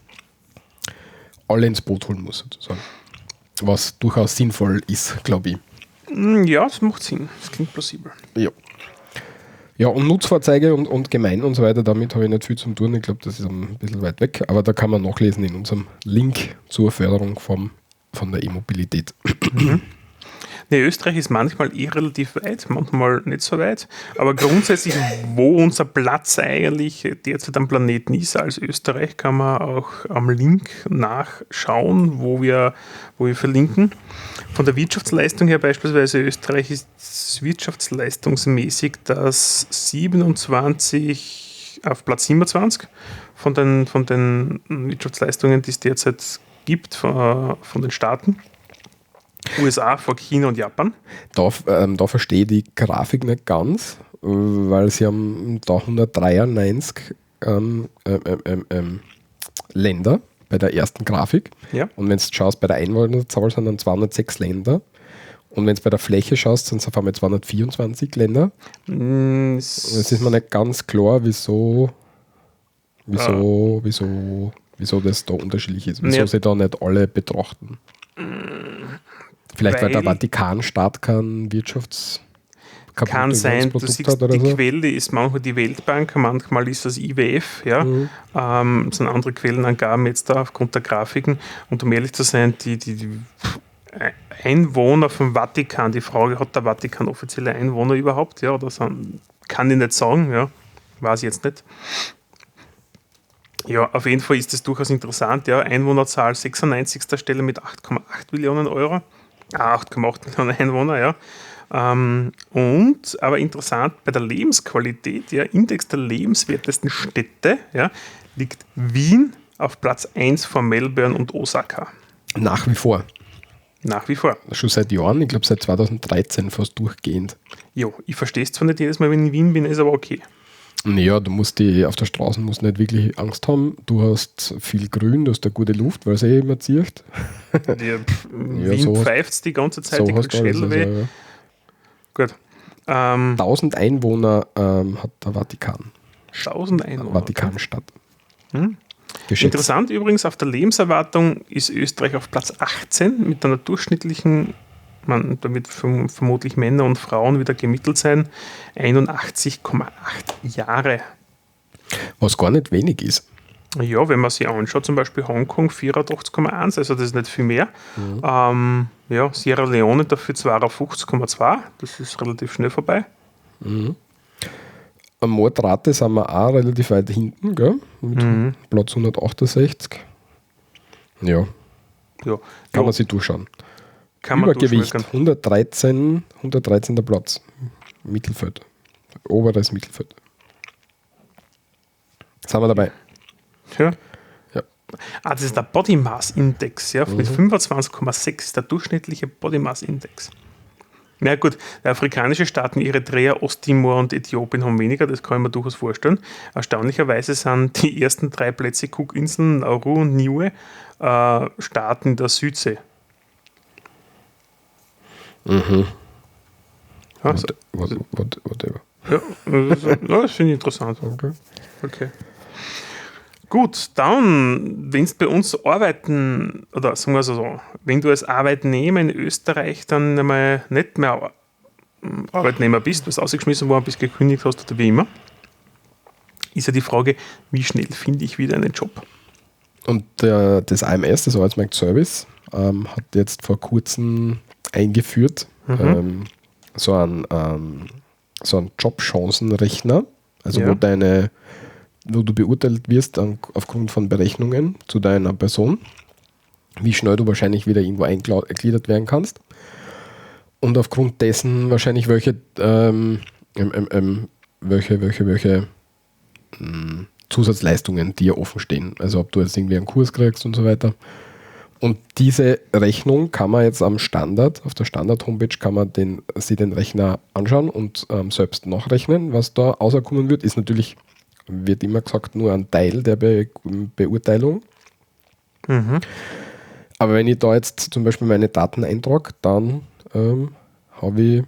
alle ins Boot holen muss, sozusagen. Was durchaus sinnvoll ist, glaube ich. Ja, das macht Sinn. Das klingt plausibel. Ja. Ja, und Nutzfahrzeuge und, und Gemeinden und so weiter, damit habe ich nicht viel zu tun. Ich glaube, das ist ein bisschen weit weg, aber da kann man nachlesen in unserem Link zur Förderung vom, von der E-Mobilität. Nee, Österreich ist manchmal eh relativ weit, manchmal nicht so weit. Aber grundsätzlich, wo unser Platz eigentlich derzeit am Planeten ist als Österreich, kann man auch am Link nachschauen, wo wir, wo wir verlinken. Von der Wirtschaftsleistung her beispielsweise, Österreich ist wirtschaftsleistungsmäßig das siebenundzwanzig auf Platz siebenundzwanzig von den, von den Wirtschaftsleistungen, die es derzeit gibt, von, von den Staaten. U S A vor China und Japan. Da, ähm, da verstehe ich die Grafik nicht ganz, äh, weil sie haben da hundertdreiundneunzig ähm, ähm, ähm, ähm, Länder bei der ersten Grafik. Ja. Und wenn du schaust, bei der Einwohnerzahl sind dann zweihundertsechs Länder. Und wenn du bei der Fläche schaust, sind es auf einmal zweihundertvierundzwanzig Länder. Mm, Es ist mir nicht ganz klar, wieso, wieso, wieso, wieso das da unterschiedlich ist. Wieso Ja. sie da nicht alle betrachten. Vielleicht weil, Weil- der Vatikanstaat kein Wirtschafts Kann sein, du Produkt siehst, hat oder die so. Quelle ist manchmal die Weltbank, manchmal ist das I W F, ja. Mhm. Ähm, das sind andere Quellenangaben jetzt da aufgrund der Grafiken. Und um ehrlich zu sein, die, die, die Einwohner vom Vatikan, die Frage, hat der Vatikan offizielle Einwohner überhaupt, ja, oder sind, kann ich nicht sagen, ja, weiß ich jetzt nicht. Ja, auf jeden Fall ist das durchaus interessant. Ja. Einwohnerzahl sechsundneunzigster Stelle mit acht Komma acht Millionen Euro. Ah, acht Komma acht Millionen Einwohner, ja. Ähm, und, aber interessant, bei der Lebensqualität, ja, Index der lebenswertesten Städte, ja, liegt Wien auf Platz eins vor Melbourne und Osaka. Nach wie vor. Nach wie vor. Schon seit Jahren, ich glaube seit zweitausenddreizehn fast durchgehend. Jo, ich verstehe es zwar nicht jedes Mal, wenn ich in Wien bin, ist aber okay. Naja, du musst die auf der Straße musst nicht wirklich Angst haben. Du hast viel Grün, du hast eine gute Luft, weil es eh immer zieht. Ja, pf, Ja, Wien so pfeift es die ganze Zeit, so die hast kriegt du alles, Schädel weh. also, ja. Gut. Ähm, tausend Einwohner ähm, hat der Vatikan. tausend Einwohner. Vatikanstadt. Hm? Geschätzt. Interessant übrigens, auf der Lebenserwartung ist Österreich auf Platz achtzehn mit einer durchschnittlichen, man, damit verm vermutlich Männer und Frauen wieder gemittelt sein, einundachtzig Komma acht Jahre. Was gar nicht wenig ist. Ja, wenn man sich anschaut, zum Beispiel Hongkong vierundachtzig Komma eins, also das ist nicht viel mehr. Mhm. Ähm, ja, Sierra Leone dafür zweiundfünfzig Komma zwei, das ist relativ schnell vorbei. Mhm. Am Mordrate sind wir auch relativ weit hinten, gell? Mit mhm. Platz hundertachtundsechzig. Ja. ja. Kann ja. man sich durchschauen. Kann man Übergewicht, hundertdreizehn, hundertdreizehnter Platz. Mittelfeld. Oberes Mittelfeld. Sind wir dabei? Ja. ja. Ah, das ist der Body Mass Index, ja, mit mhm. fünfundzwanzig Komma sechs, der durchschnittliche Body Mass Index. Na ja, gut, die afrikanischen Staaten, Eritrea, Osttimor und Äthiopien haben weniger, das kann ich mir durchaus vorstellen. Erstaunlicherweise sind die ersten drei Plätze Cookinseln, Nauru und Niue äh, Staaten der Südsee. Mhm. Also, what, what, whatever. Ja, das, das finde ich interessant. Okay. Okay. Gut, dann, wenn du bei uns arbeiten, oder sagen wir so, wenn du als Arbeitnehmer in Österreich dann einmal nicht mehr Arbeitnehmer bist, du bist ausgeschmissen worden, bist gekündigt hast oder wie immer, ist ja die Frage, wie schnell finde ich wieder einen Job? Und der, das A M S, das Arbeitsmarktservice, ähm, hat jetzt vor kurzem eingeführt, mhm. ähm, so einen, ähm, so einen Jobchancenrechner, also ja. wo deine wo du beurteilt wirst an, aufgrund von Berechnungen zu deiner Person, wie schnell du wahrscheinlich wieder irgendwo eingegliedert werden kannst und aufgrund dessen wahrscheinlich welche ähm, ähm, ähm, welche, welche, welche ähm, Zusatzleistungen dir offen stehen. Also ob du jetzt irgendwie einen Kurs kriegst und so weiter. Und diese Rechnung kann man jetzt am Standard, auf der Standard-Homepage kann man den, sich den Rechner anschauen und ähm, selbst nachrechnen. Was da rauskommen wird, ist natürlich, wird immer gesagt, nur ein Teil der Be Beurteilung. Mhm. Aber wenn ich da jetzt zum Beispiel meine Daten eintrage, dann ähm, habe ich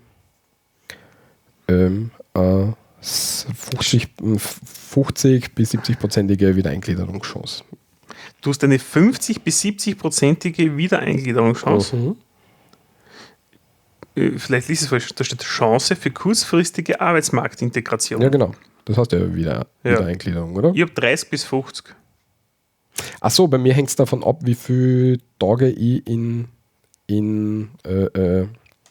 ähm, äh, fünfzig, fünfzig bis siebzig-prozentige Wiedereingliederungschance. Du hast eine fünfzig bis siebzig-prozentige Wiedereingliederungschance. Mhm. Vielleicht liest es falsch, da steht Chance für kurzfristige Arbeitsmarktintegration. Ja, genau. Das heißt ja wieder ja. Wiedereingliederung, oder? Ich habe dreißig bis fünfzig. Achso, bei mir hängt es davon ab, wie viele Tage ich in, in äh, äh,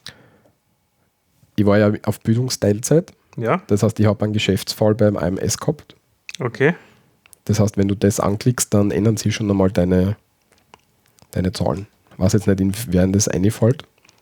ich war ja auf Bildungsteilzeit. Ja. Das heißt, ich habe einen Geschäftsfall beim A M S gehabt. Okay. Das heißt, wenn du das anklickst, dann ändern sie schon einmal deine, deine Zahlen. Ich weiß jetzt nicht, inwiefern das einfällt.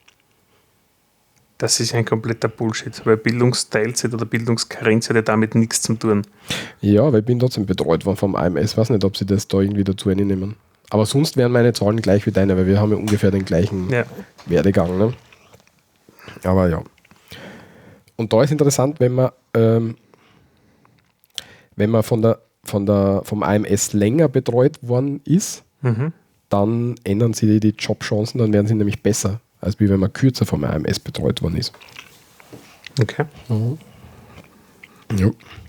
Das ist ein kompletter Bullshit, weil Bildungsteilzeit oder Bildungskarenzzeit hat damit nichts zu tun. Ja, weil ich bin trotzdem betreut worden vom A M S. Ich weiß nicht, ob sie das da irgendwie dazu einnehmen. Aber sonst wären meine Zahlen gleich wie deine, weil wir haben ja ungefähr den gleichen ja. Werdegang. Ne? Aber ja. Und da ist interessant, wenn man, ähm, wenn man von der, von der, vom A M S länger betreut worden ist, mhm. dann ändern sie die Jobchancen, dann werden sie nämlich besser, als wie wenn man kürzer vom A M S betreut worden ist. Okay. Mhm. Ja.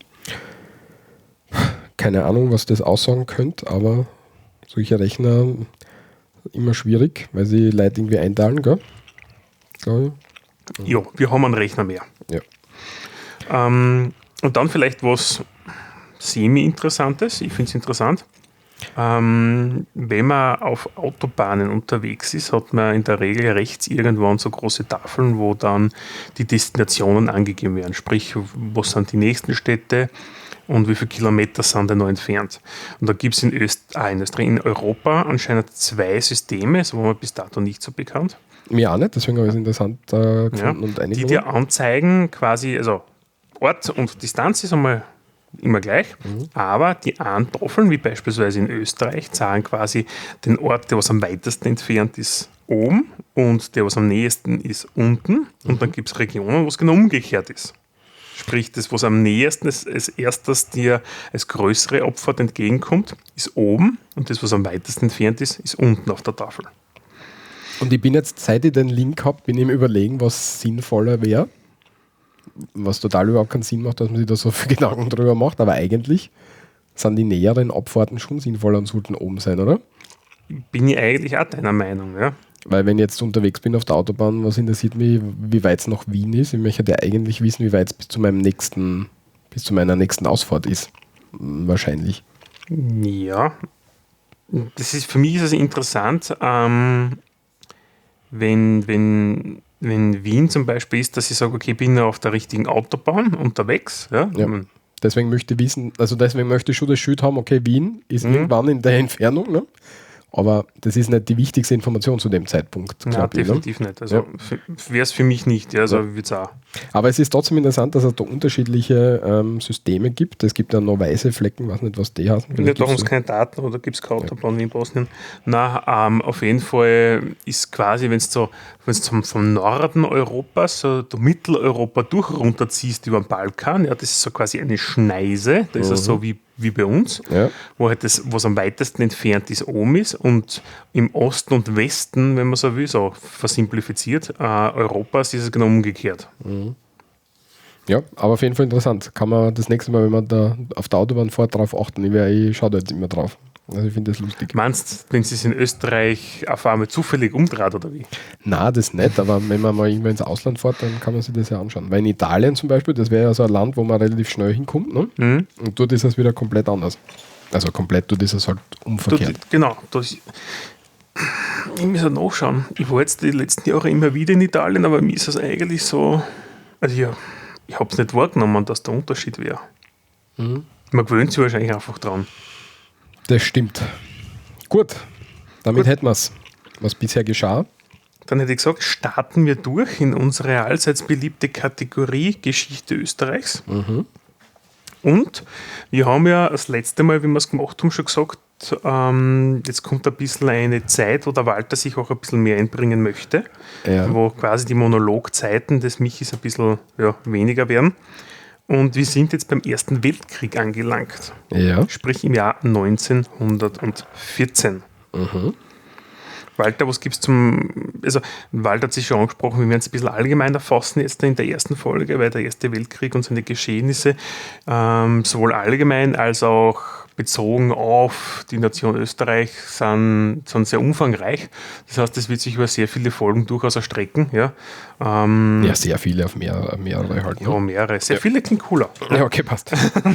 Keine Ahnung, was das aussagen könnte, aber solche Rechner immer schwierig, weil sie Leute irgendwie einteilen, gell? Glaube ich. Ja, wir haben einen Rechner mehr. Ja. Ähm, und dann vielleicht was semi-interessantes. Ich finde es interessant. Ähm, wenn man auf Autobahnen unterwegs ist, hat man in der Regel rechts irgendwann so große Tafeln, wo dann die Destinationen angegeben werden. Sprich, was sind die nächsten Städte, und wie viele Kilometer sind denn noch entfernt. Und da gibt es in, Öst ah, in Österreich, in Europa anscheinend zwei Systeme, so war mir bis dato nicht so bekannt. Mir auch nicht, deswegen habe ich es interessant äh, gefunden Ja, und die eingenommen. dir anzeigen, quasi, also Ort und Distanz ist einmal immer gleich, Mhm. aber die einen Tafeln, wie beispielsweise in Österreich, zahlen quasi den Ort, der was am weitesten entfernt ist, oben und der, was am nächsten ist, unten. Und Mhm. dann gibt es Regionen, wo es genau umgekehrt ist. Sprich, das, was am nächsten als, als erstes dir als größere Abfahrt entgegenkommt, ist oben und das, was am weitesten entfernt ist, ist unten auf der Tafel. Und ich bin jetzt, seit ich den Link habe, bin ich im Überlegen, was sinnvoller wäre. Was total überhaupt keinen Sinn macht, dass man sich da so viel Gedanken drüber macht. Aber eigentlich sind die näheren Abfahrten schon sinnvoller und sollten oben sein, oder? Bin ich eigentlich auch deiner Meinung, ja. Weil wenn ich jetzt unterwegs bin auf der Autobahn, was interessiert mich, wie weit es nach Wien ist? Ich möchte ja eigentlich wissen, wie weit es bis zu meinem nächsten, bis zu meiner nächsten Ausfahrt ist. Wahrscheinlich. Ja, das ist, für mich ist es interessant, ähm, wenn, wenn, wenn Wien zum Beispiel ist, dass ich sage, okay, ich bin auf der richtigen Autobahn unterwegs. Ja, Ja. Man- Deswegen möchte ich wissen, also deswegen möchte ich schon das Schild haben, okay, Wien ist Mhm. irgendwann in der Entfernung, ne? Aber das ist nicht die wichtigste Information zu dem Zeitpunkt, ja, glaub ich, ne? definitiv nicht. Also Ja. wäre es für mich nicht. Ja, also Ja. wird's auch. Aber es ist trotzdem interessant, dass es da unterschiedliche ähm, Systeme gibt. Es gibt ja noch weiße Flecken, weiß nicht, was die heißen. Nicht Vielleicht bei uns gibt's so- keine Daten oder gibt es keine Autobahn wie in Bosnien? Na, ähm, auf jeden Fall ist quasi, wenn du so, wenn's zum, vom Norden Europas, so durch Mitteleuropa durch runterziehst über den Balkan, ja, das ist so quasi eine Schneise, da ist es so wie, wie bei uns, Ja. wo halt das, was am weitesten entfernt ist, oben ist und im Osten und Westen, wenn man so will, so versimplifiziert, äh, Europas ist es genau umgekehrt. Ja, aber auf jeden Fall interessant. Kann man das nächste Mal, wenn man da auf der Autobahn fährt, drauf achten. Ich, wär- ich schaue da jetzt immer drauf. Also ich finde das lustig. Meinst du, wenn es in Österreich auf einmal zufällig umdreht oder wie? Nein, das nicht, aber wenn man mal irgendwann ins Ausland fährt, dann kann man sich das ja anschauen. Weil in Italien zum Beispiel, das wäre ja so ein Land, wo man relativ schnell hinkommt, ne? Mhm. Und dort ist es wieder komplett anders. Also komplett, dort ist es halt umverkehrt. Dort, genau. Das, ich muss ja nachschauen. Ich war jetzt die letzten Jahre immer wieder in Italien, aber mir ist es eigentlich so. Also ja, ich habe es nicht wahrgenommen, dass der Unterschied wäre. Mhm. Man gewöhnt sich wahrscheinlich einfach dran. Das stimmt. Gut, damit Gut. hätten wir es, was bisher geschah. Dann hätte ich gesagt, starten wir durch in unsere allseits beliebte Kategorie Geschichte Österreichs. Mhm. Und wir haben ja das letzte Mal, wie wir es gemacht haben, schon gesagt, ähm, jetzt kommt ein bisschen eine Zeit, wo der Walter sich auch ein bisschen mehr einbringen möchte, Ja. wo quasi die Monologzeiten des Michis ein bisschen ja, weniger werden. Und wir sind jetzt beim Ersten Weltkrieg angelangt, Ja. sprich im Jahr neunzehnhundertvierzehn. Mhm. Walter, was gibt es zum. Also, Walter hat sich schon angesprochen, wir werden es ein bisschen allgemeiner fassen jetzt in der ersten Folge, weil der Erste Weltkrieg und seine Geschehnisse ähm, sowohl allgemein als auch bezogen auf die Nation Österreich sind, sind sehr umfangreich. Das heißt, das wird sich über sehr viele Folgen durchaus erstrecken. Ja, ähm, Ja, sehr viele auf mehr, mehrere halt. ja Ne? mehrere. Sehr Ja. viele klingt cooler. Ja, okay, passt.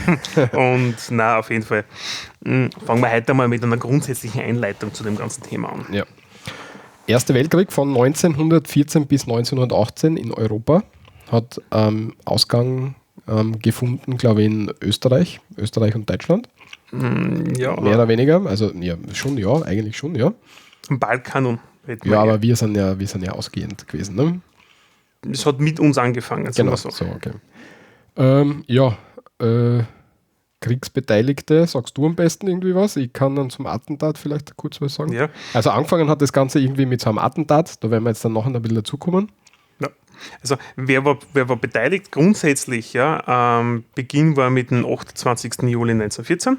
Und na, auf jeden Fall. mh, Fangen wir heute mal mit einer grundsätzlichen Einleitung zu dem ganzen Thema an. Ja. Erster Weltkrieg von neunzehnhundertvierzehn bis neunzehnhundertachtzehn in Europa hat ähm, Ausgang ähm, gefunden, glaube ich, in Österreich, Österreich und Deutschland. Mm, Ja, Mehr oder weniger, also ja, schon, ja, eigentlich schon, ja. am Balkan und reden wir Ja, hier. aber wir sind ja, wir sind ja ausgehend gewesen, ne? Es hat mit uns angefangen, sagen Genau, wir so. so, okay. Ähm, ja, äh, Kriegsbeteiligte, sagst du am besten irgendwie was? Ich kann dann zum Attentat vielleicht kurz was sagen. Ja. Also angefangen hat das Ganze irgendwie mit so einem Attentat, da werden wir jetzt dann nachher ein bisschen dazukommen. Ja. Also wer war, wer war beteiligt? Grundsätzlich, ja, ähm, Beginn war mit dem achtundzwanzigsten Juli neunzehnhundertvierzehn.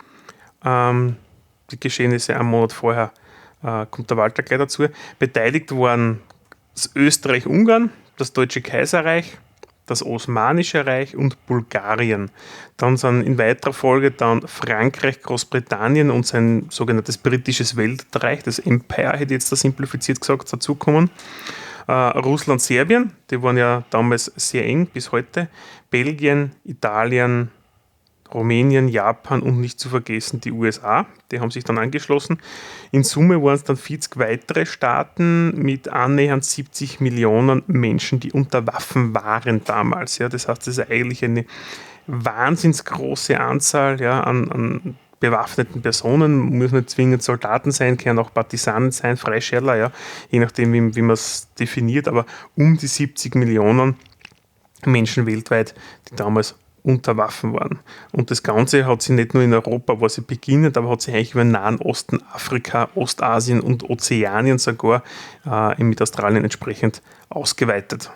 Ähm, die Geschehnisse einen Monat vorher äh, kommt der Walter gleich dazu. Beteiligt waren das Österreich-Ungarn, das Deutsche Kaiserreich, das Osmanische Reich und Bulgarien. Dann sind in weiterer Folge dann Frankreich, Großbritannien und sein sogenanntes britisches Weltreich, das Empire, hätte ich jetzt da simplifiziert gesagt, dazukommen. Äh, Russland, Serbien, die waren ja damals sehr eng bis heute. Belgien, Italien, Rumänien, Japan und nicht zu vergessen die U S A, die haben sich dann angeschlossen. In Summe waren es dann vierzig weitere Staaten mit annähernd siebzig Millionen Menschen, die unter Waffen waren damals. Ja, das heißt, das ist eigentlich eine wahnsinnsgroße Anzahl ja, an, an bewaffneten Personen, müssen nicht zwingend Soldaten sein, können auch Partisanen sein, Freischärler, ja, je nachdem, wie, wie man es definiert, aber um die siebzig Millionen Menschen weltweit, die damals unter Waffen waren. Und das Ganze hat sich nicht nur in Europa, wo sie beginnt, aber hat sich eigentlich über den Nahen Osten, Afrika, Ostasien und Ozeanien sogar äh, mit Australien entsprechend ausgeweitet.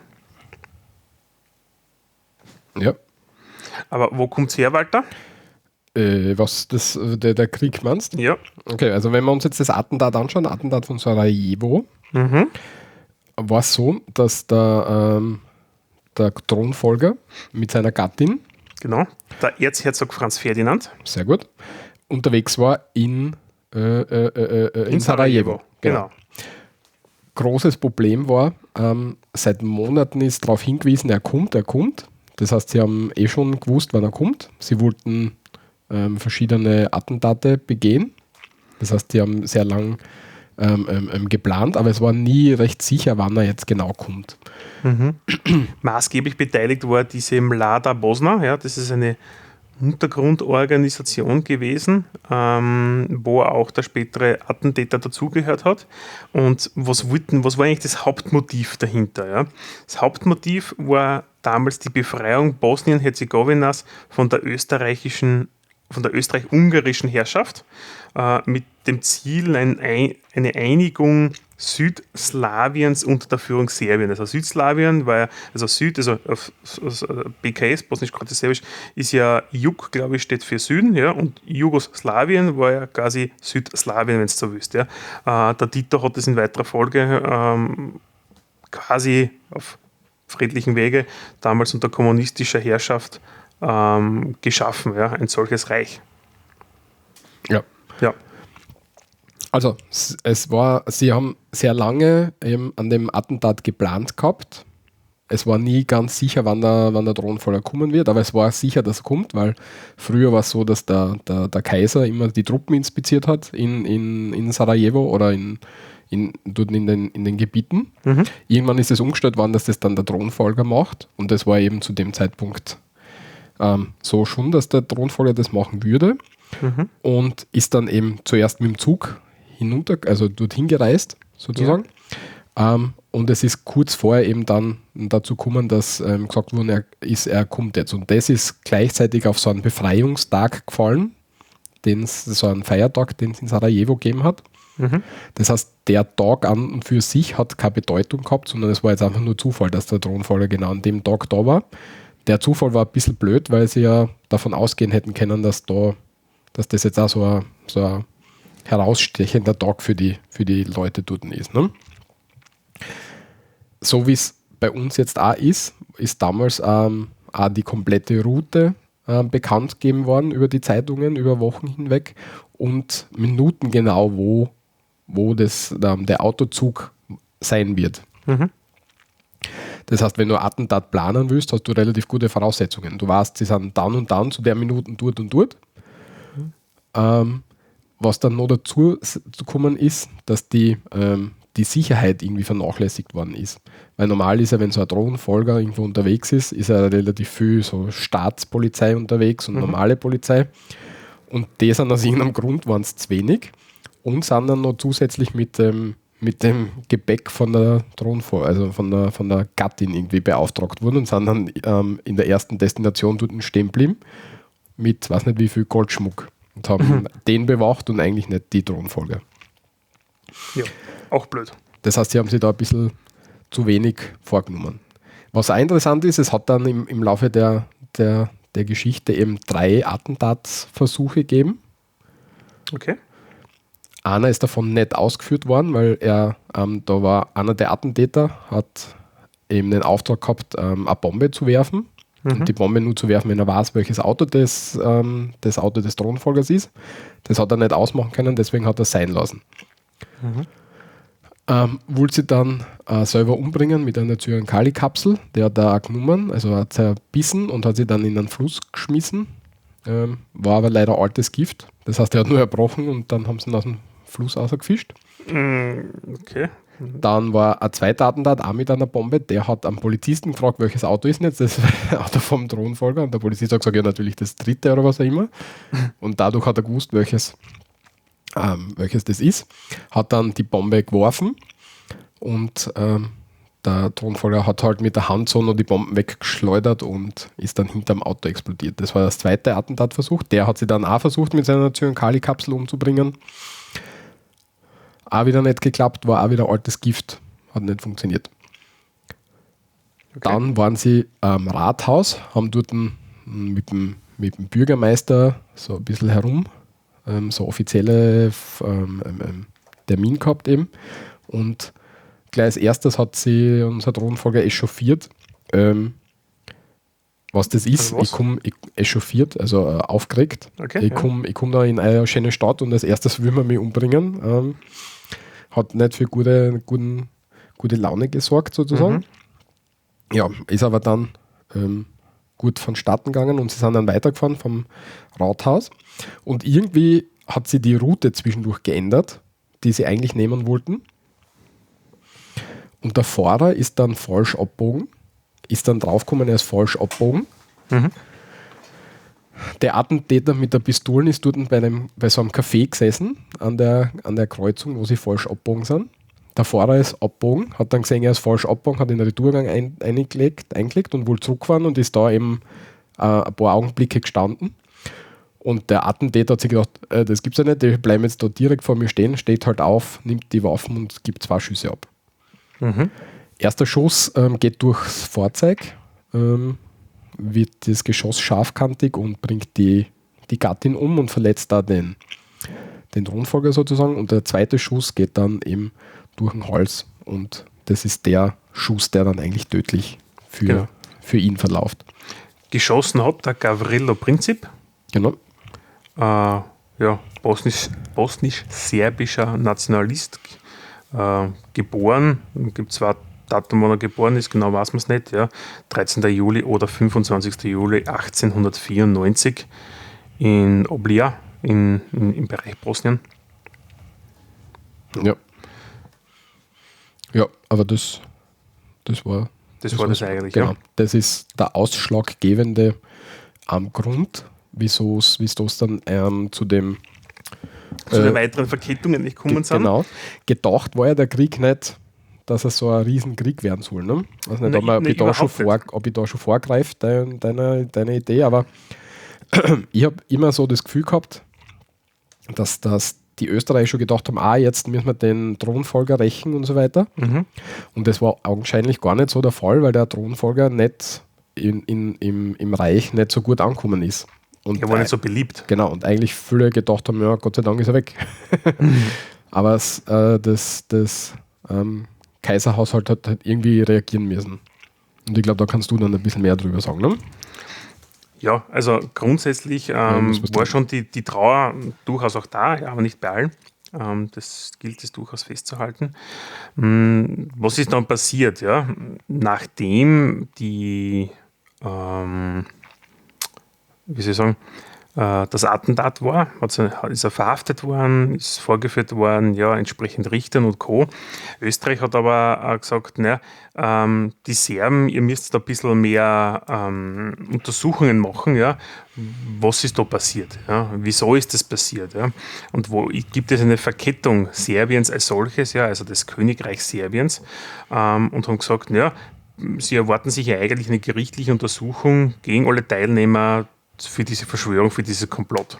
Ja. Aber wo kommt es her, Walter? Äh, was das, der, der Krieg meinst? Ja. Okay, also wenn wir uns jetzt das Attentat anschauen, Attentat von Sarajevo, Mhm. war es so, dass der, ähm, der Thronfolger mit seiner Gattin, Genau, der Erzherzog Franz Ferdinand, sehr gut, unterwegs war in, äh, äh, äh, äh, in, in Sarajevo. Sarajevo. Genau. Großes Problem war, ähm, seit Monaten ist darauf hingewiesen, er kommt, er kommt. Das heißt, sie haben eh schon gewusst, wann er kommt. Sie wollten ähm, verschiedene Attentate begehen. Das heißt, sie haben sehr lang ähm, ähm, geplant, aber es war nie recht sicher, wann er jetzt genau kommt. Mhm. Maßgeblich beteiligt war diese Mlada Bosna, ja, das ist eine Untergrundorganisation gewesen, ähm, wo auch der spätere Attentäter dazugehört hat. Und was wollten, was war eigentlich das Hauptmotiv dahinter? Ja? Das Hauptmotiv war damals die Befreiung Bosnien-Herzegowinas von der österreichischen, von der österreich-ungarischen Herrschaft äh, mit dem Ziel, ein, ein, eine Einigung Südslawiens unter der Führung Serbien. Also Südslawien war ja, also Süd, also auf, auf, auf B K S, Bosnisch-Kroatisch-Serbisch, ist ja Jug, glaube ich, steht für Süden, ja, und Jugoslawien war ja quasi Südslawien, wenn es so willst. Ja. Äh, der Tito hat das in weiterer Folge ähm, quasi auf friedlichen Wege damals unter kommunistischer Herrschaft ähm, geschaffen, ja, ein solches Reich. Ja. Ja. Also, es war, sie haben sehr lange eben an dem Attentat geplant gehabt. Es war nie ganz sicher, wann der, wann der Thronfolger kommen wird, aber es war sicher, dass er kommt, weil früher war es so, dass der, der, der Kaiser immer die Truppen inspiziert hat in, in, in Sarajevo oder in, in, dort in, den, in den Gebieten. Mhm. Irgendwann ist es umgestellt worden, dass das dann der Thronfolger macht, und das war eben zu dem Zeitpunkt ähm, so schon, dass der Thronfolger das machen würde, mhm. und ist dann eben zuerst mit dem Zug hinunter, also dorthin gereist, sozusagen. Ja. Ähm, und es ist kurz vorher eben dann dazu gekommen, dass ähm, gesagt wurde, er, ist, er kommt jetzt. Und das ist gleichzeitig auf so einen Befreiungstag gefallen, den's, so einen Feiertag, den es in Sarajevo gegeben hat. Mhm. Das heißt, der Tag an und für sich hat keine Bedeutung gehabt, sondern es war jetzt einfach nur Zufall, dass der Thronfolger genau an dem Tag da war. Der Zufall war ein bisschen blöd, weil sie ja davon ausgehen hätten können, dass, da, dass das jetzt auch so ein, so ein herausstechender Tag für die, für die Leute dort ist. Ne? So wie es bei uns jetzt auch ist, ist damals ähm, auch die komplette Route äh, bekannt gegeben worden über die Zeitungen, über Wochen hinweg, und Minuten genau, wo, wo das, ähm, der Autozug sein wird. Mhm. Das heißt, wenn du ein Attentat planen willst, hast du relativ gute Voraussetzungen. Du weißt, sie sind dann und dann zu der Minuten dort und dort. Mhm. Ähm, Was dann noch dazu zu kommen ist, dass die, ähm, die Sicherheit irgendwie vernachlässigt worden ist. Weil normal ist ja, wenn so ein Thronfolger irgendwo unterwegs ist, ist ja relativ viel so Staatspolizei unterwegs und mhm. normale Polizei. Und die sind aus irgendeinem Grund waren es zu wenig und sind dann noch zusätzlich mit dem, mit dem Gepäck von der Thronfolger, also von der, von der Gattin irgendwie beauftragt worden und sind dann ähm, in der ersten Destination dort stehen geblieben mit, weiß nicht wie viel Goldschmuck. Und haben mhm. den bewacht und eigentlich nicht die Thronfolger. Ja, auch blöd. Das heißt, sie haben sich da ein bisschen zu wenig vorgenommen. Was auch interessant ist, es hat dann im, im Laufe der, der, der Geschichte eben drei Attentatsversuche gegeben. Okay. Einer ist davon nicht ausgeführt worden, weil er, ähm, da war einer der Attentäter, hat eben den Auftrag gehabt, ähm, eine Bombe zu werfen. Mhm. Und die Bombe nur zu werfen, wenn er weiß, welches Auto das, ähm, das Auto des Thronfolgers ist. Das hat er nicht ausmachen können, deswegen hat er es sein lassen. Mhm. Ähm, wollte sie dann äh, selber umbringen mit einer Zyankali-Kapsel. Der hat da auch genommen, also hat zerbissen und hat sie dann in einen Fluss geschmissen. Ähm, war aber leider altes Gift. Das heißt, er hat nur erbrochen und dann haben sie ihn aus dem Fluss rausgefischt. Okay. Dann war ein zweiter Attentat auch mit einer Bombe. Der hat am Polizisten gefragt, welches Auto ist denn jetzt das Auto vom Thronfolger? Und der Polizist hat gesagt, ja, natürlich das dritte oder was auch immer. Und dadurch hat er gewusst, welches, ähm, welches das ist. Hat dann die Bombe geworfen und ähm, der Thronfolger hat halt mit der Hand so noch die Bomben weggeschleudert und ist dann hinterm Auto explodiert. Das war das zweite Attentatversuch. Der hat sie dann auch versucht, mit seiner Zyankali-Kapsel umzubringen. Auch wieder nicht geklappt, war auch wieder altes Gift. Hat nicht funktioniert. Okay. Dann waren sie am Rathaus, haben dort mit dem, mit dem Bürgermeister so ein bisschen herum, ähm, so offizielle ähm, ähm, Termin gehabt eben. Und gleich als erstes hat sie unser Thronfolger echauffiert. Ähm, was das ist, was? ich komme echauffiert, also äh, aufgeregt. Okay, ich komme ja. komm da in eine schöne Stadt und als erstes will man mich umbringen. Ähm, hat nicht für gute, guten, gute Laune gesorgt, sozusagen. Mhm. Ja, ist aber dann ähm, gut vonstatten gegangen und sie sind dann weitergefahren vom Rathaus. Und irgendwie hat sie die Route zwischendurch geändert, die sie eigentlich nehmen wollten. Und der Fahrer ist dann falsch abgebogen, ist dann draufgekommen, er ist falsch abgebogen. Mhm. Der Attentäter mit der Pistole ist dort bei, einem, bei so einem Café gesessen, an der, an der Kreuzung, wo sie falsch abgebogen sind. Der Fahrer ist abgebogen, hat dann gesehen, er ist falsch abgebogen, hat den Retourgang ein, eingelegt, eingelegt und wohl zurückgefahren und ist da eben äh, ein paar Augenblicke gestanden. Und der Attentäter hat sich gedacht, äh, das gibt's ja nicht, die bleiben jetzt da direkt vor mir stehen, steht halt auf, nimmt die Waffen und gibt zwei Schüsse ab. Mhm. Erster Schuss ähm, geht durchs Fahrzeug, ähm, wird das Geschoss scharfkantig und bringt die, die Gattin um und verletzt da den, den Thronfolger sozusagen. Und der zweite Schuss geht dann eben durch den Hals und das ist der Schuss, der dann eigentlich tödlich für, genau. für ihn verläuft. Geschossen hat der Gavrilo Princip. Genau. Äh, ja, bosnisch, bosnisch-serbischer Nationalist, äh, geboren, es gibt zwei Datum, wann er geboren ist, genau weiß man es nicht, ja, dreizehnten Juli oder fünfundzwanzigsten Juli achtzehnhundertvierundneunzig in Oblija in, in, im Bereich Bosnien. Ja. Ja, aber das, das war das, das war das eigentlich, genau. Ja. Das ist der ausschlaggebende ähm, Grund, wieso es dann ähm, zu dem zu äh, den weiteren Verkettungen nicht kommen sind. Genau. Gedacht war ja der Krieg nicht, dass er so ein Riesenkrieg werden soll. Ne? Also nicht, nein, ob, ich da schon vor, ob ich da schon vorgreife, deine, deine, deine Idee, aber ich habe immer so das Gefühl gehabt, dass, dass die Österreicher schon gedacht haben, ah, jetzt müssen wir den Thronfolger rächen und so weiter. Mhm. Und das war augenscheinlich gar nicht so der Fall, weil der Thronfolger nicht in, in, im, im Reich nicht so gut angekommen ist. Und er war nicht so beliebt. Genau, und eigentlich viele gedacht haben, ja, Gott sei Dank ist er weg. Mhm. Aber es, äh, das, das ähm, Kaiserhaushalt hat halt irgendwie reagieren müssen. Und ich glaube, da kannst du dann ein bisschen mehr drüber sagen, ne? Ja, also grundsätzlich ähm, ja, war schon die, die Trauer durchaus auch da, ja, aber nicht bei allen. Ähm, das gilt es durchaus festzuhalten. Ähm, was ist dann passiert? Ja? Nachdem die, ähm, wie soll ich sagen, äh, das Attentat war, hat, ist er verhaftet worden, ist vorgeführt worden, ja, entsprechend Richtern und Co. Österreich hat aber auch gesagt, naja, ähm, die Serben, ihr müsst da ein bisschen mehr ähm, Untersuchungen machen, ja, was ist da passiert, ja, wieso ist das passiert, ja, und wo gibt es eine Verkettung Serbiens als solches, ja, also des Königreichs Serbiens, ähm, und haben gesagt, naja, sie erwarten sich ja eigentlich eine gerichtliche Untersuchung gegen alle Teilnehmer für diese Verschwörung, für dieses Komplott.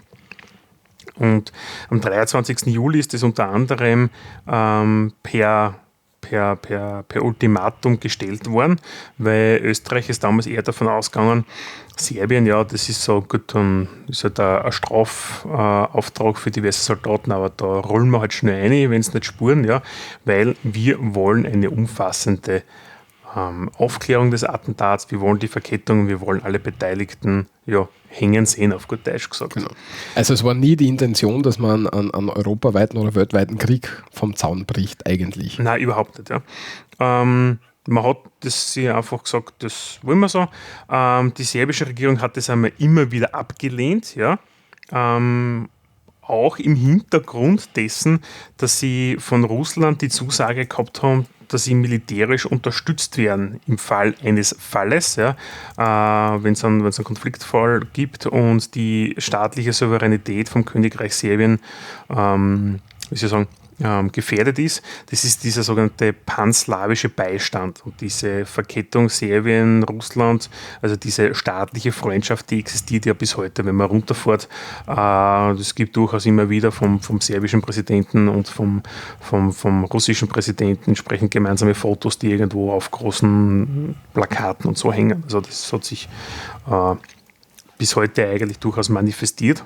Und am dreiundzwanzigsten Juli ist es unter anderem ähm, per, per, per, per Ultimatum gestellt worden, weil Österreich ist damals eher davon ausgegangen, Serbien, ja, das ist so gut, dann ist halt ein, ein Strafauftrag äh, für diverse Soldaten, aber da rollen wir halt schnell rein, wenn es nicht spuren, ja, weil wir wollen eine umfassende ähm, Aufklärung des Attentats, wir wollen die Verkettung, wir wollen alle Beteiligten ja, hängen sehen, auf gut Deutsch gesagt. Genau. Also es war nie die Intention, dass man einen, einen europaweiten oder weltweiten Krieg vom Zaun bricht, eigentlich. Nein, überhaupt nicht. Ja. Ähm, man hat das sich einfach gesagt, das wollen wir so. Ähm, die serbische Regierung hat das einmal immer wieder abgelehnt, ja. Ähm, auch im Hintergrund dessen, dass sie von Russland die Zusage gehabt haben, dass sie militärisch unterstützt werden im Fall eines Falles, ja, äh, wenn es einen, einen Konfliktfall gibt und die staatliche Souveränität vom Königreich Serbien, ähm, wie soll ich sagen, ähm, gefährdet ist. Das ist dieser sogenannte panslawische Beistand und diese Verkettung Serbien, Russland, also diese staatliche Freundschaft, die existiert ja bis heute, wenn man runterfährt. Es äh, gibt durchaus immer wieder vom, vom serbischen Präsidenten und vom, vom, vom russischen Präsidenten entsprechend gemeinsame Fotos, die irgendwo auf großen Plakaten und so hängen. Also das hat sich äh, bis heute eigentlich durchaus manifestiert.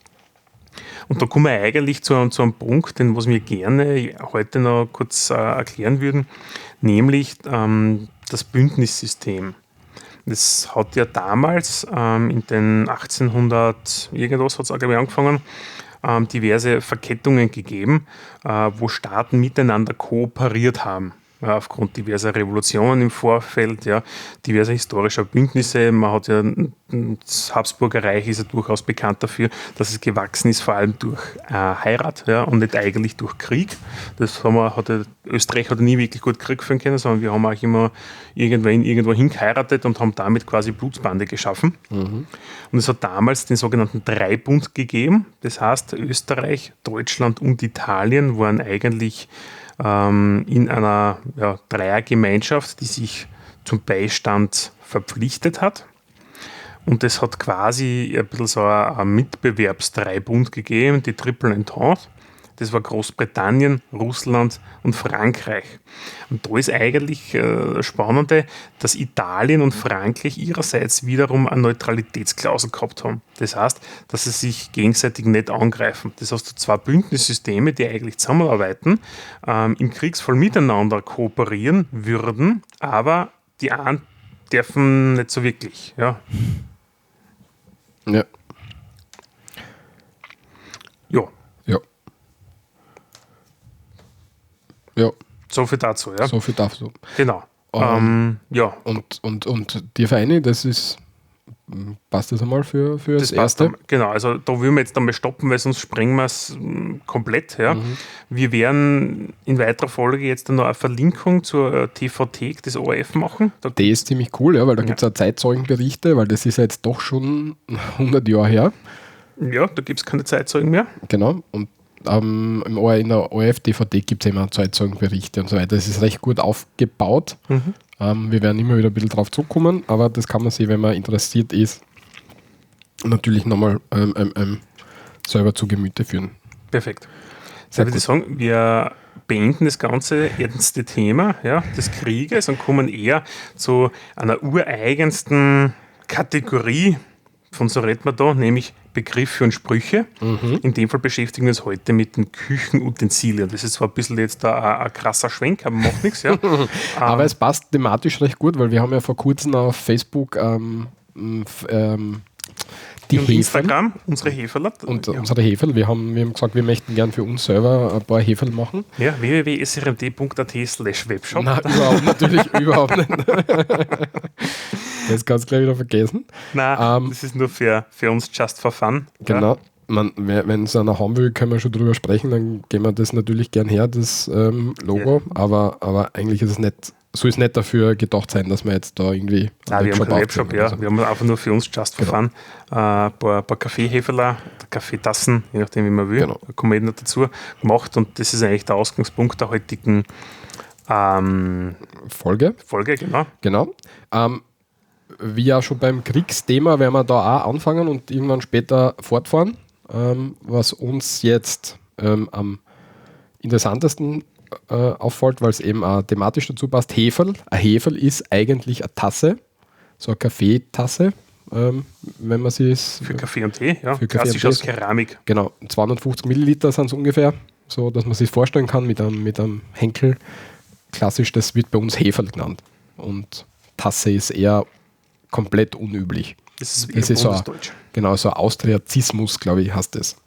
Und da kommen wir eigentlich zu, zu einem Punkt, den was wir gerne heute noch kurz äh, erklären würden, nämlich ähm, das Bündnissystem. Das hat ja damals ähm, in den achtzehnhundert irgendwas hat es glaube ich angefangen, ähm, diverse Verkettungen gegeben, äh, wo Staaten miteinander kooperiert haben. Ja, aufgrund diverser Revolutionen im Vorfeld, ja, diverser historischer Bündnisse. Man hat ja, das Habsburger Reich ist ja durchaus bekannt dafür, dass es gewachsen ist, vor allem durch äh, Heirat, ja, und nicht eigentlich durch Krieg. Das haben wir, hat ja, Österreich hat nie wirklich gut Krieg führen können, sondern wir haben auch immer irgendwann irgendwo hingeheiratet und haben damit quasi Blutsbande geschaffen. Mhm. Und es hat damals den sogenannten Dreibund gegeben. Das heißt, Österreich, Deutschland und Italien waren eigentlich in einer ja, Dreiergemeinschaft, die sich zum Beistand verpflichtet hat. Und es hat quasi ein bisschen so einen Mitbewerbsdreibund gegeben, die Triple Entente. Das war Großbritannien, Russland und Frankreich. Und da ist eigentlich äh, das Spannende, dass Italien und Frankreich ihrerseits wiederum eine Neutralitätsklausel gehabt haben. Das heißt, dass sie sich gegenseitig nicht angreifen. Das heißt, zwei Bündnissysteme, die eigentlich zusammenarbeiten, ähm, im Kriegsfall miteinander kooperieren würden, aber die einen dürfen nicht so wirklich. Ja. Ja. Ja. Ja. Ja. So viel dazu, ja. So viel dazu. Genau. Um, ähm, ja. Und, und, und die Vereine, das ist, passt das einmal für, für das, das Erste? Passt, genau, also da würden wir jetzt einmal stoppen, weil sonst sprengen wir es komplett. Ja. Mhm. Wir werden in weiterer Folge jetzt noch eine Verlinkung zur T V-Thek des O R F machen. Da die ist ziemlich cool, ja, weil da gibt es ja. auch Zeitzeugenberichte, weil das ist ja jetzt doch schon hundert Jahre her. Ja, da gibt es keine Zeitzeugen mehr. Genau, und ähm, im O R, in der O R F-D V D gibt es immer Zeitzeugenberichte und so weiter. Das ist recht gut aufgebaut. Mhm. Ähm, wir werden immer wieder ein bisschen drauf zurückkommen, aber das kann man sich, wenn man interessiert ist, natürlich nochmal ähm, ähm, ähm, selber zu Gemüte führen. Perfekt. Sehr würde ich sagen, wir beenden das ganze ernste Thema ja, des Krieges und kommen eher zu einer ureigensten Kategorie, von so redet man da, nämlich Begriffe und Sprüche. Mhm. In dem Fall beschäftigen wir uns heute mit den Küchenutensilien. Das ist zwar ein bisschen jetzt ein, ein krasser Schwenk, aber macht nichts. Ja. Aber ähm, es passt thematisch recht gut, weil wir haben ja vor kurzem auf Facebook ähm, ähm, die und Heferl. Instagram, unsere Heferl. Und ja. unsere Heferl. Wir haben, wir haben gesagt, wir möchten gern für uns selber ein paar Heferl machen. Ja, w w w punkt s r m d punkt a t slash webshop. Nein, überhaupt, natürlich überhaupt nicht. Das kannst du gleich wieder vergessen. Nein, ähm, das ist nur für, für uns just for fun. Genau. Ja. Man, wenn es einer haben will, können wir schon drüber sprechen, dann geben wir das natürlich gern her, das ähm, Logo. Ja. Aber, aber eigentlich ist es nicht, soll es nicht dafür gedacht sein, dass wir jetzt da irgendwie Nein, wir haben keinen Webshop, ja. So. Wir haben einfach nur für uns just for genau. fun äh, ein paar, paar Kaffeeheferler, Kaffeetassen, je nachdem wie man will, genau. kommen wir noch dazu gemacht und das ist eigentlich der Ausgangspunkt der heutigen ähm, Folge. Folge, genau. Genau. Ähm, wie ja schon beim Kriegsthema werden wir da auch anfangen und irgendwann später fortfahren. Ähm, was uns jetzt ähm, am interessantesten äh, auffällt, weil es eben auch thematisch dazu passt, Heferl. Ein Heferl ist eigentlich eine Tasse, so eine Kaffeetasse, ähm, wenn man sie ist. Für Kaffee und Tee, ja. Für Kaffee klassisch aus Keramik. Genau, zweihundertfünfzig Milliliter sind es ungefähr, so dass man sich vorstellen kann mit einem, mit einem Henkel. Klassisch, das wird bei uns Heferl genannt. Und Tasse ist eher komplett unüblich. Das ist, das ist so ein, genau, so ein Austriazismus, glaube ich, heißt es.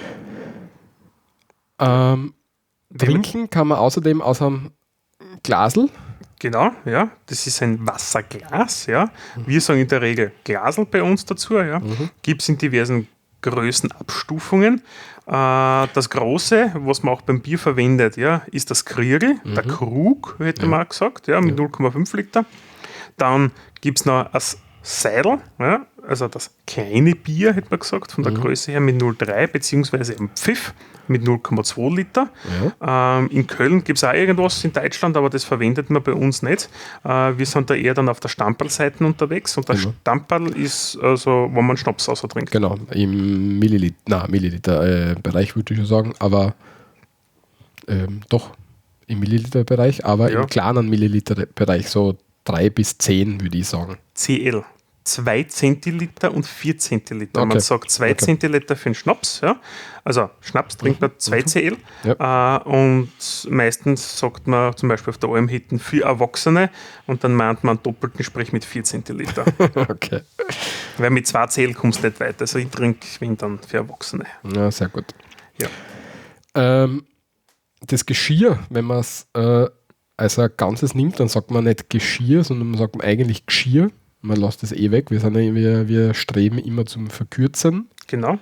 Ähm, trinken kann man außerdem aus einem Glasl. Genau, ja. Das ist ein Wasserglas, ja. Wir sagen in der Regel Glasl bei uns dazu, ja. Mhm. Gibt es in diversen Größenabstufungen. Äh, das Große, was man auch beim Bier verwendet, ja, ist das Krierl, mhm. der Krug, hätte ja. man auch gesagt, ja, mit ja. null Komma fünf Liter. Dann gibt es noch das Seidel, ja, also das kleine Bier, hätte man gesagt, von der mhm. Größe her mit null Komma drei, beziehungsweise ein Pfiff mit null Komma zwei Liter. Ja. Ähm, in Köln gibt es auch irgendwas in Deutschland, aber das verwendet man bei uns nicht. Äh, wir sind da eher dann auf der Stamperl-Seite unterwegs und der genau. Stamperl ist, also, wo man Schnaps außer trinkt. Genau, im Milliliter, na, Milliliter-Bereich würde ich schon sagen, aber ähm, doch im Milliliter-Bereich, aber ja. im kleinen Milliliter-Bereich, so drei bis zehn würde ich sagen. C L. zwei Zentiliter und vier Zentiliter. Okay. Man sagt zwei okay. Zentiliter für den Schnaps. Ja? Also Schnaps trinkt man zwei mhm. C L. Ja. Äh, und meistens sagt man zum Beispiel auf der Alm Hitten für Erwachsene und dann meint man einen doppelten, sprich mit vier Zentiliter. Okay. Weil mit zwei C L kommst du nicht weiter. Also ich trinke wenn dann für Erwachsene. Ja, sehr gut. Ja. Ähm, das Geschirr, wenn man es äh, als ein Ganzes nimmt, dann sagt man nicht Geschirr, sondern man sagt eigentlich Geschirr. Man lässt das eh weg. Wir, sind ja, wir, wir streben immer zum Verkürzen. Genau.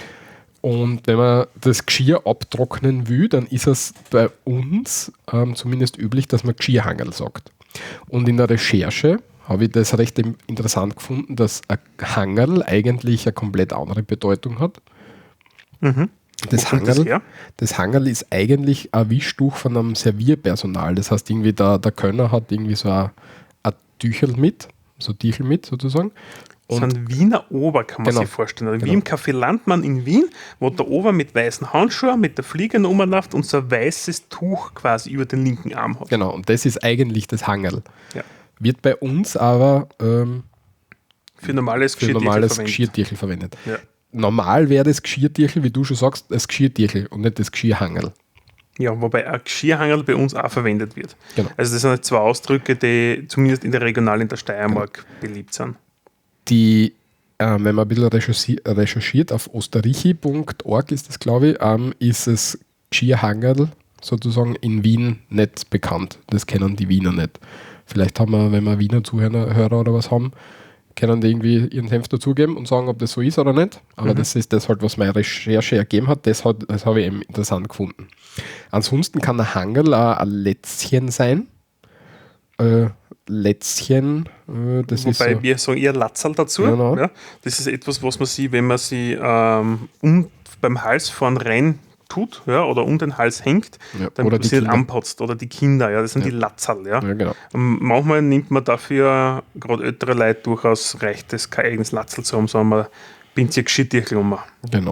Und wenn man das Geschirr abtrocknen will, dann ist es bei uns ähm, zumindest üblich, dass man Geschirrhangel sagt. Und in der Recherche habe ich das recht interessant gefunden, dass ein Hangel eigentlich eine komplett andere Bedeutung hat. Mhm. Das Hangel, das Hangel ist eigentlich ein Wischtuch von einem Servierpersonal. Das heißt, irgendwie der, der Kölner hat irgendwie so ein, ein Tüchel mit, so Tüchel mit sozusagen. Und so ein Wiener Ober kann man genau, sich vorstellen. Also genau. Wie im Café Landmann in Wien, wo der Ober mit weißen Handschuhen, mit der Fliege rumläuft und so ein weißes Tuch quasi über den linken Arm hat. Genau, und das ist eigentlich das Hangel. Ja. Wird bei uns aber ähm, für normales, für normales Geschirrtüchel verwendet. Ja. Normal wäre das Geschirrtüchel, wie du schon sagst, das Geschirrtüchel und nicht das Geschirrhangel. Ja, wobei ein Geschirrhangel bei uns auch verwendet wird. Genau. Also das sind zwei Ausdrücke, die zumindest in der Regional in der Steiermark genau. beliebt sind. Die, äh, wenn man ein bisschen recherchi- recherchiert, auf osterrichi punkt org ist das, glaube ich, ähm, ist es Geschirrhangel sozusagen in Wien nicht bekannt. Das kennen die Wiener nicht. Vielleicht haben wir, wenn wir Wiener Zuhörer Hörer oder was haben, können die irgendwie ihren Senf dazugeben und sagen, ob das so ist oder nicht. Aber mhm. das ist das halt, was meine Recherche ergeben hat. Das, hat, das habe ich eben interessant gefunden. Ansonsten kann ein Hangel auch ein Lätzchen sein. Äh, Lätzchen, äh, das Wobei ist so, wir sagen eher Latzerl dazu. Genau. Ja, das ist etwas, was man sie, wenn man sie ähm, um, beim Hals vorn rein tut, ja, oder um den Hals hängt, ja, dann oder die sie Kinder. anpotzt. Oder die Kinder, ja, das sind ja. die Latzerl. Ja. Ja, genau. Und manchmal nimmt man dafür, gerade ältere Leute, durchaus reicht es, kein eigenes Latzerl zu haben, sondern man bindet sich Geschirrtüchel um. Genau.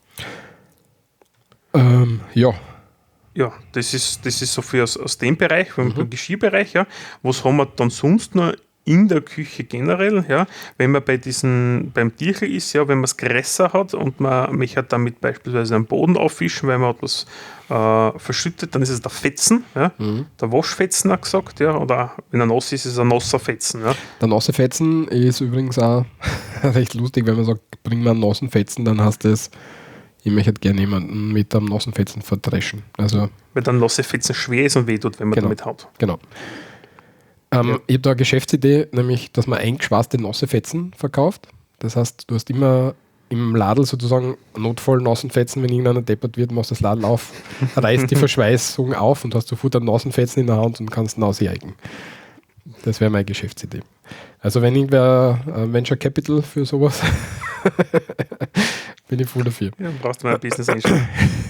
Ähm, ja. Ja, das ist, das ist so für aus, aus dem Bereich, Mhm. im Geschirrbereich, ja. Was haben wir dann sonst noch in der Küche generell, ja? Wenn man bei diesen, beim Tierchen ist, ja, wenn man es größer hat und man mich hat damit beispielsweise am Boden aufwischen, weil man etwas äh, verschüttet, dann ist es der Fetzen, ja? Mhm. Der Waschfetzen auch gesagt, ja, oder wenn er nass ist, ist es ein nasser Fetzen. Ja? Der nasse Fetzen ist übrigens auch recht lustig, wenn man sagt, bring mir einen nassen Fetzen, dann heißt das, ich möchte gerne jemanden mit einem nassen Fetzen verdreschen. Also, weil dann nasse Fetzen schwer ist und wehtut, wenn man genau, damit haut. Genau. Ähm, ja. Ich habe da eine Geschäftsidee, nämlich, dass man eingeschweißte nasse Fetzen verkauft. Das heißt, du hast immer im Ladel sozusagen notvoll nassen Fetzen, wenn irgendeiner deppert wird, machst das Ladel auf, reißt die Verschweißung auf und hast sofort einen nassen Fetzen in der Hand und kannst ihn ausjägen. Das wäre meine Geschäftsidee. Also wenn irgendwer äh, Venture Capital für sowas bin ich voll dafür. Ja, dann brauchst du mal ein Business Angel.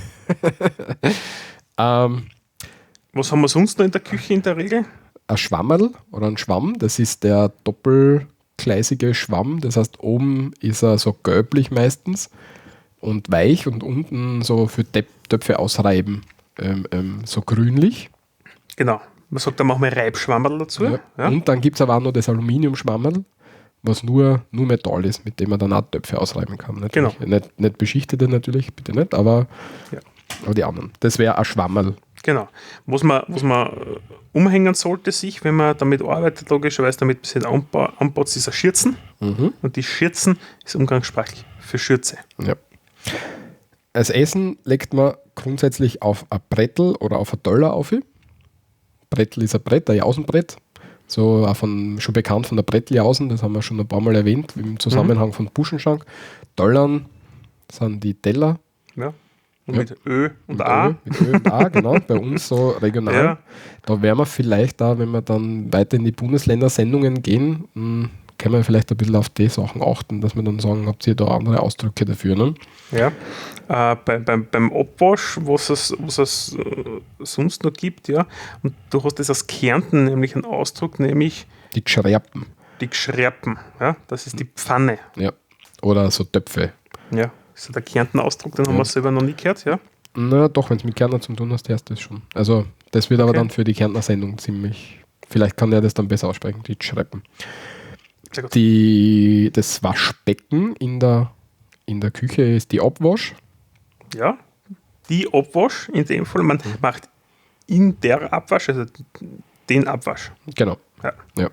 ähm, Was haben wir sonst noch in der Küche in der Regel? Ein Schwammerl oder ein Schwamm, das ist der doppelgleisige Schwamm. Das heißt, oben ist er so gelblich meistens und weich und unten so für Töpfe ausreiben ähm, ähm, so grünlich. Genau. Man sagt, da machen wir Reibschwammerl dazu. Ja. Ja. Und dann gibt es aber auch noch das Aluminiumschwammerl, was nur, nur Metall ist, mit dem man dann auch Töpfe ausreiben kann. Natürlich. Genau. Nicht, nicht beschichtete natürlich, bitte nicht, aber, ja. aber die anderen. Das wäre ein Schwammerl. Genau. Was man, was man umhängen sollte sich, wenn man damit arbeitet, logischerweise damit ein bisschen anbaut, ist ein Schürzen. Mhm. Und die Schürzen ist umgangssprachlich für Schürze. Ja. Als Essen legt man grundsätzlich auf ein Brettel oder auf ein Teller auf. Brettel ist ein Brett, ein Jausenbrett. So auch von, schon bekannt von der Bretteljausen, das haben wir schon ein paar Mal erwähnt, im Zusammenhang mhm. von Buschenschank. Tollern sind die Teller. Ja. Und Ja. mit Ö und Mit A. Ö, mit Ö und A, genau. Bei uns so regional. Ja. Da werden wir vielleicht da, wenn wir dann weiter in die Bundesländer-Sendungen gehen, mh, können wir vielleicht ein bisschen auf die Sachen achten, dass wir dann sagen, habt ihr da andere Ausdrücke dafür, ne? Ja. Äh, bei, beim, beim Abwasch, was es, was es äh, sonst noch gibt, ja. Und du hast das aus Kärnten, nämlich einen Ausdruck, nämlich Die Gschreppen. die Gschreppen. Ja. Das ist die Pfanne. Ja. Oder so Töpfe. Ja. Das ist der Kärnten-Ausdruck, den haben Ja. wir selber noch nie gehört, ja. Na doch, wenn es mit Kärntner zu tun hast, hast du das schon. Also das wird aber Okay. dann für die Kärntner Sendung ziemlich, vielleicht kann der das dann besser aussprechen, die Schreppen. Sehr gut. Die, das Waschbecken in der, in der Küche ist die Abwasch. Ja. Die Abwasch, in dem Fall, man macht in der Abwasch, also den Abwasch. Genau. Ja. Ja.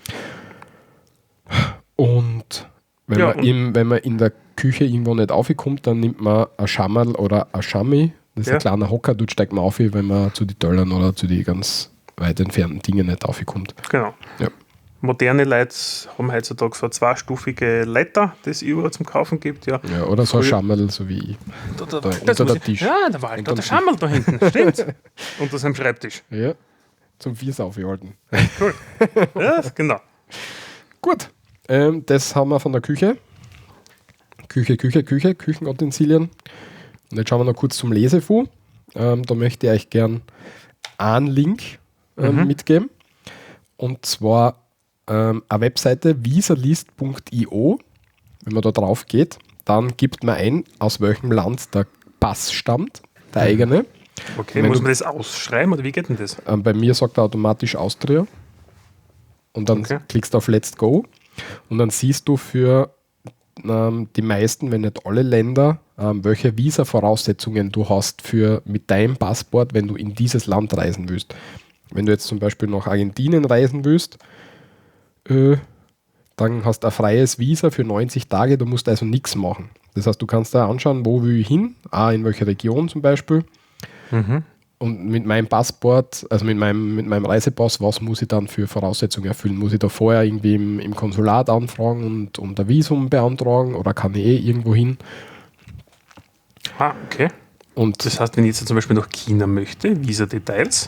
Und wenn, Ja, man und- im, wenn man in der Küche irgendwo nicht aufkommt, dann nimmt man ein Schammerl oder ein Schami. Das ist Ja. ein kleiner Hocker, dort steigt man auf, wenn man zu den Töllern oder zu den ganz weit entfernten Dingen nicht aufkommt. Genau. Ja. Moderne Leute haben heutzutage so eine zweistufige Leiter, die es überall zum Kaufen gibt. Ja. Ja, oder so ein Früher- Schammerl, so wie ich. Da, da, Da, das unter muss der ich- Tisch. Ja, da war halt Unter da der dem Schammel da hinten. Stimmt. Unter seinem Schreibtisch. Ja, zum Viers aufgehalten. Cool. Ja, genau. Gut, ähm, das haben wir von der Küche. Küche, Küche, Küche, Küchenutensilien. Und jetzt schauen wir noch kurz zum Lesefu. Ähm, da möchte ich euch gern einen Link ähm, Mhm. mitgeben. Und zwar ähm, eine Webseite visalist punkt io. Wenn man da drauf geht, dann gibt man ein, aus welchem Land der Pass stammt, der eigene. Okay, Wenn muss du- man das ausschreiben oder wie geht denn das? Ähm, bei mir sagt er automatisch Austria. Und dann Okay. klickst du auf Let's Go. Und dann siehst du für ähm, die meisten, wenn nicht alle Länder, ähm, welche Visa-Voraussetzungen du hast für mit deinem Passport, wenn du in dieses Land reisen willst. Wenn du jetzt zum Beispiel nach Argentinien reisen willst, äh, dann hast du ein freies Visa für neunzig Tage, du musst also nichts machen. Das heißt, du kannst da anschauen, wo will ich hin, ah, in welche Region zum Beispiel. Mhm. Und mit meinem Passport, also mit meinem, mit meinem Reisepass, was muss ich dann für Voraussetzungen erfüllen? Muss ich da vorher irgendwie im, im Konsulat anfragen und, und ein Visum beantragen oder kann ich eh irgendwo hin? Ah, okay. Und Das heißt, wenn ich jetzt zum Beispiel nach China möchte, Visa-Details,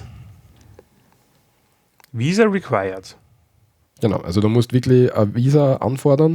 Visa required. genau, also du musst wirklich ein Visa anfordern.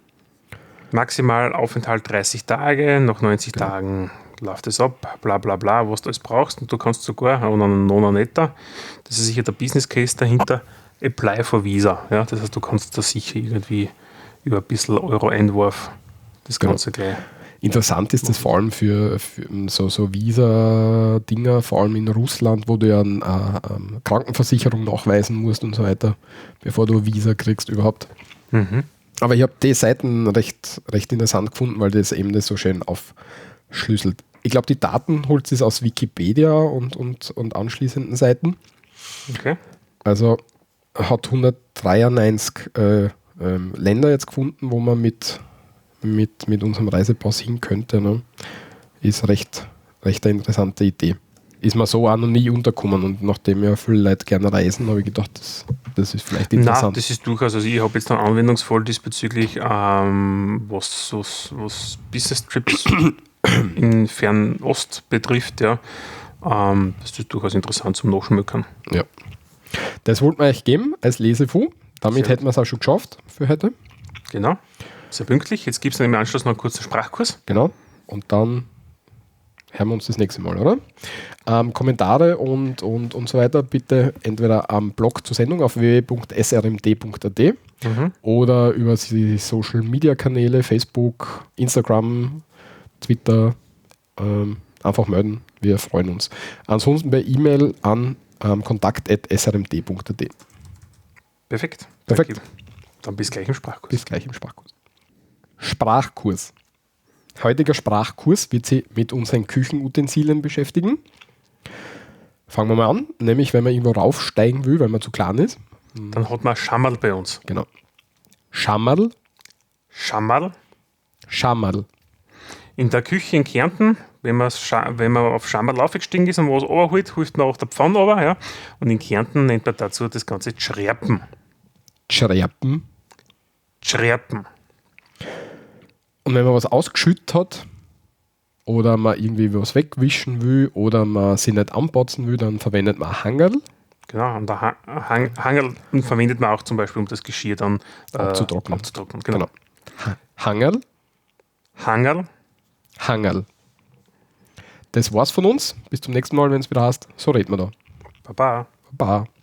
Maximal Aufenthalt dreißig Tage, nach neunzig Tagen läuft es ab, bla bla bla, was du alles brauchst. Und du kannst sogar, und dann noch netter, das ist sicher der Business Case dahinter, apply for Visa. Ja? Das heißt, du kannst da sicher irgendwie über ein bisschen Euro-Einwurf das Genau. Ganze gleich. Interessant ist das vor allem für, für so, so Visa-Dinger, vor allem in Russland, wo du ja eine, eine Krankenversicherung nachweisen musst und so weiter, bevor du ein Visa kriegst überhaupt. Mhm. Aber ich habe die Seiten recht, recht interessant gefunden, weil das eben das so schön aufschlüsselt. Ich glaube, die Daten holt es aus Wikipedia und, und, und anschließenden Seiten. Okay. Also hat hundertdreiundneunzig äh, ähm, Länder jetzt gefunden, wo man mit, mit, mit unserem Reisepass hin könnte. Ne? Ist recht, recht eine interessante Idee. Ist mir so auch noch nie untergekommen und nachdem ja viele Leute gerne reisen, habe ich gedacht, das, das ist vielleicht Nein, interessant. das ist durchaus, also ich habe jetzt einen Anwendungsfall diesbezüglich, ähm, was, was, was Business Trips in Fernost betrifft, ja. Ähm, das ist durchaus interessant zum Nachschmökern. Ja. Das wollten wir euch geben als Lesefu. Damit Sehr hätten wir es auch schon geschafft für heute. Genau, sehr pünktlich. Jetzt gibt es im Anschluss noch einen kurzen Sprachkurs. Genau. Und dann hören wir uns das nächste Mal, oder? Ähm, Kommentare und, und, und so weiter bitte entweder am Blog zur Sendung auf w w w punkt s r m d punkt a t Mhm. oder über die Social Media Kanäle, Facebook, Instagram, Twitter, ähm, einfach melden. Wir freuen uns. Ansonsten per E-Mail an ähm, kontakt at s r m d punkt a t. Perfekt. Perfekt. Danke. Dann bis gleich im Sprachkurs. Bis gleich im Sprachkurs. Sprachkurs. Heutiger Sprachkurs wird sich mit unseren Küchenutensilien beschäftigen. Fangen wir mal an, nämlich wenn man irgendwo raufsteigen will, weil man zu klein ist. Dann hat man Schammerl bei uns. Genau. Schammerl, Schammerl. Schammerl. In der Küche in Kärnten, wenn man, wenn man auf Schammerl aufgestiegen ist und was runterholt, hilft man auch der Pfanne runter. Ja? Und in Kärnten nennt man dazu das Ganze Tschrerpen. Tschreppen. Tschrerpen. Und wenn man was ausgeschüttet hat, oder man irgendwie was wegwischen will oder man sie nicht anpatzen will, dann verwendet man ein Hangerl. Genau, und der ha Hang Hangerl verwendet man auch zum Beispiel, um das Geschirr dann äh, abzutrocknen. abzutrocknen. Genau. Genau. Ha Hangerl, Hangerl. Hangerl. Das war's von uns. Bis zum nächsten Mal, wenn es wieder heißt, so reden wir da. Baba. Baba.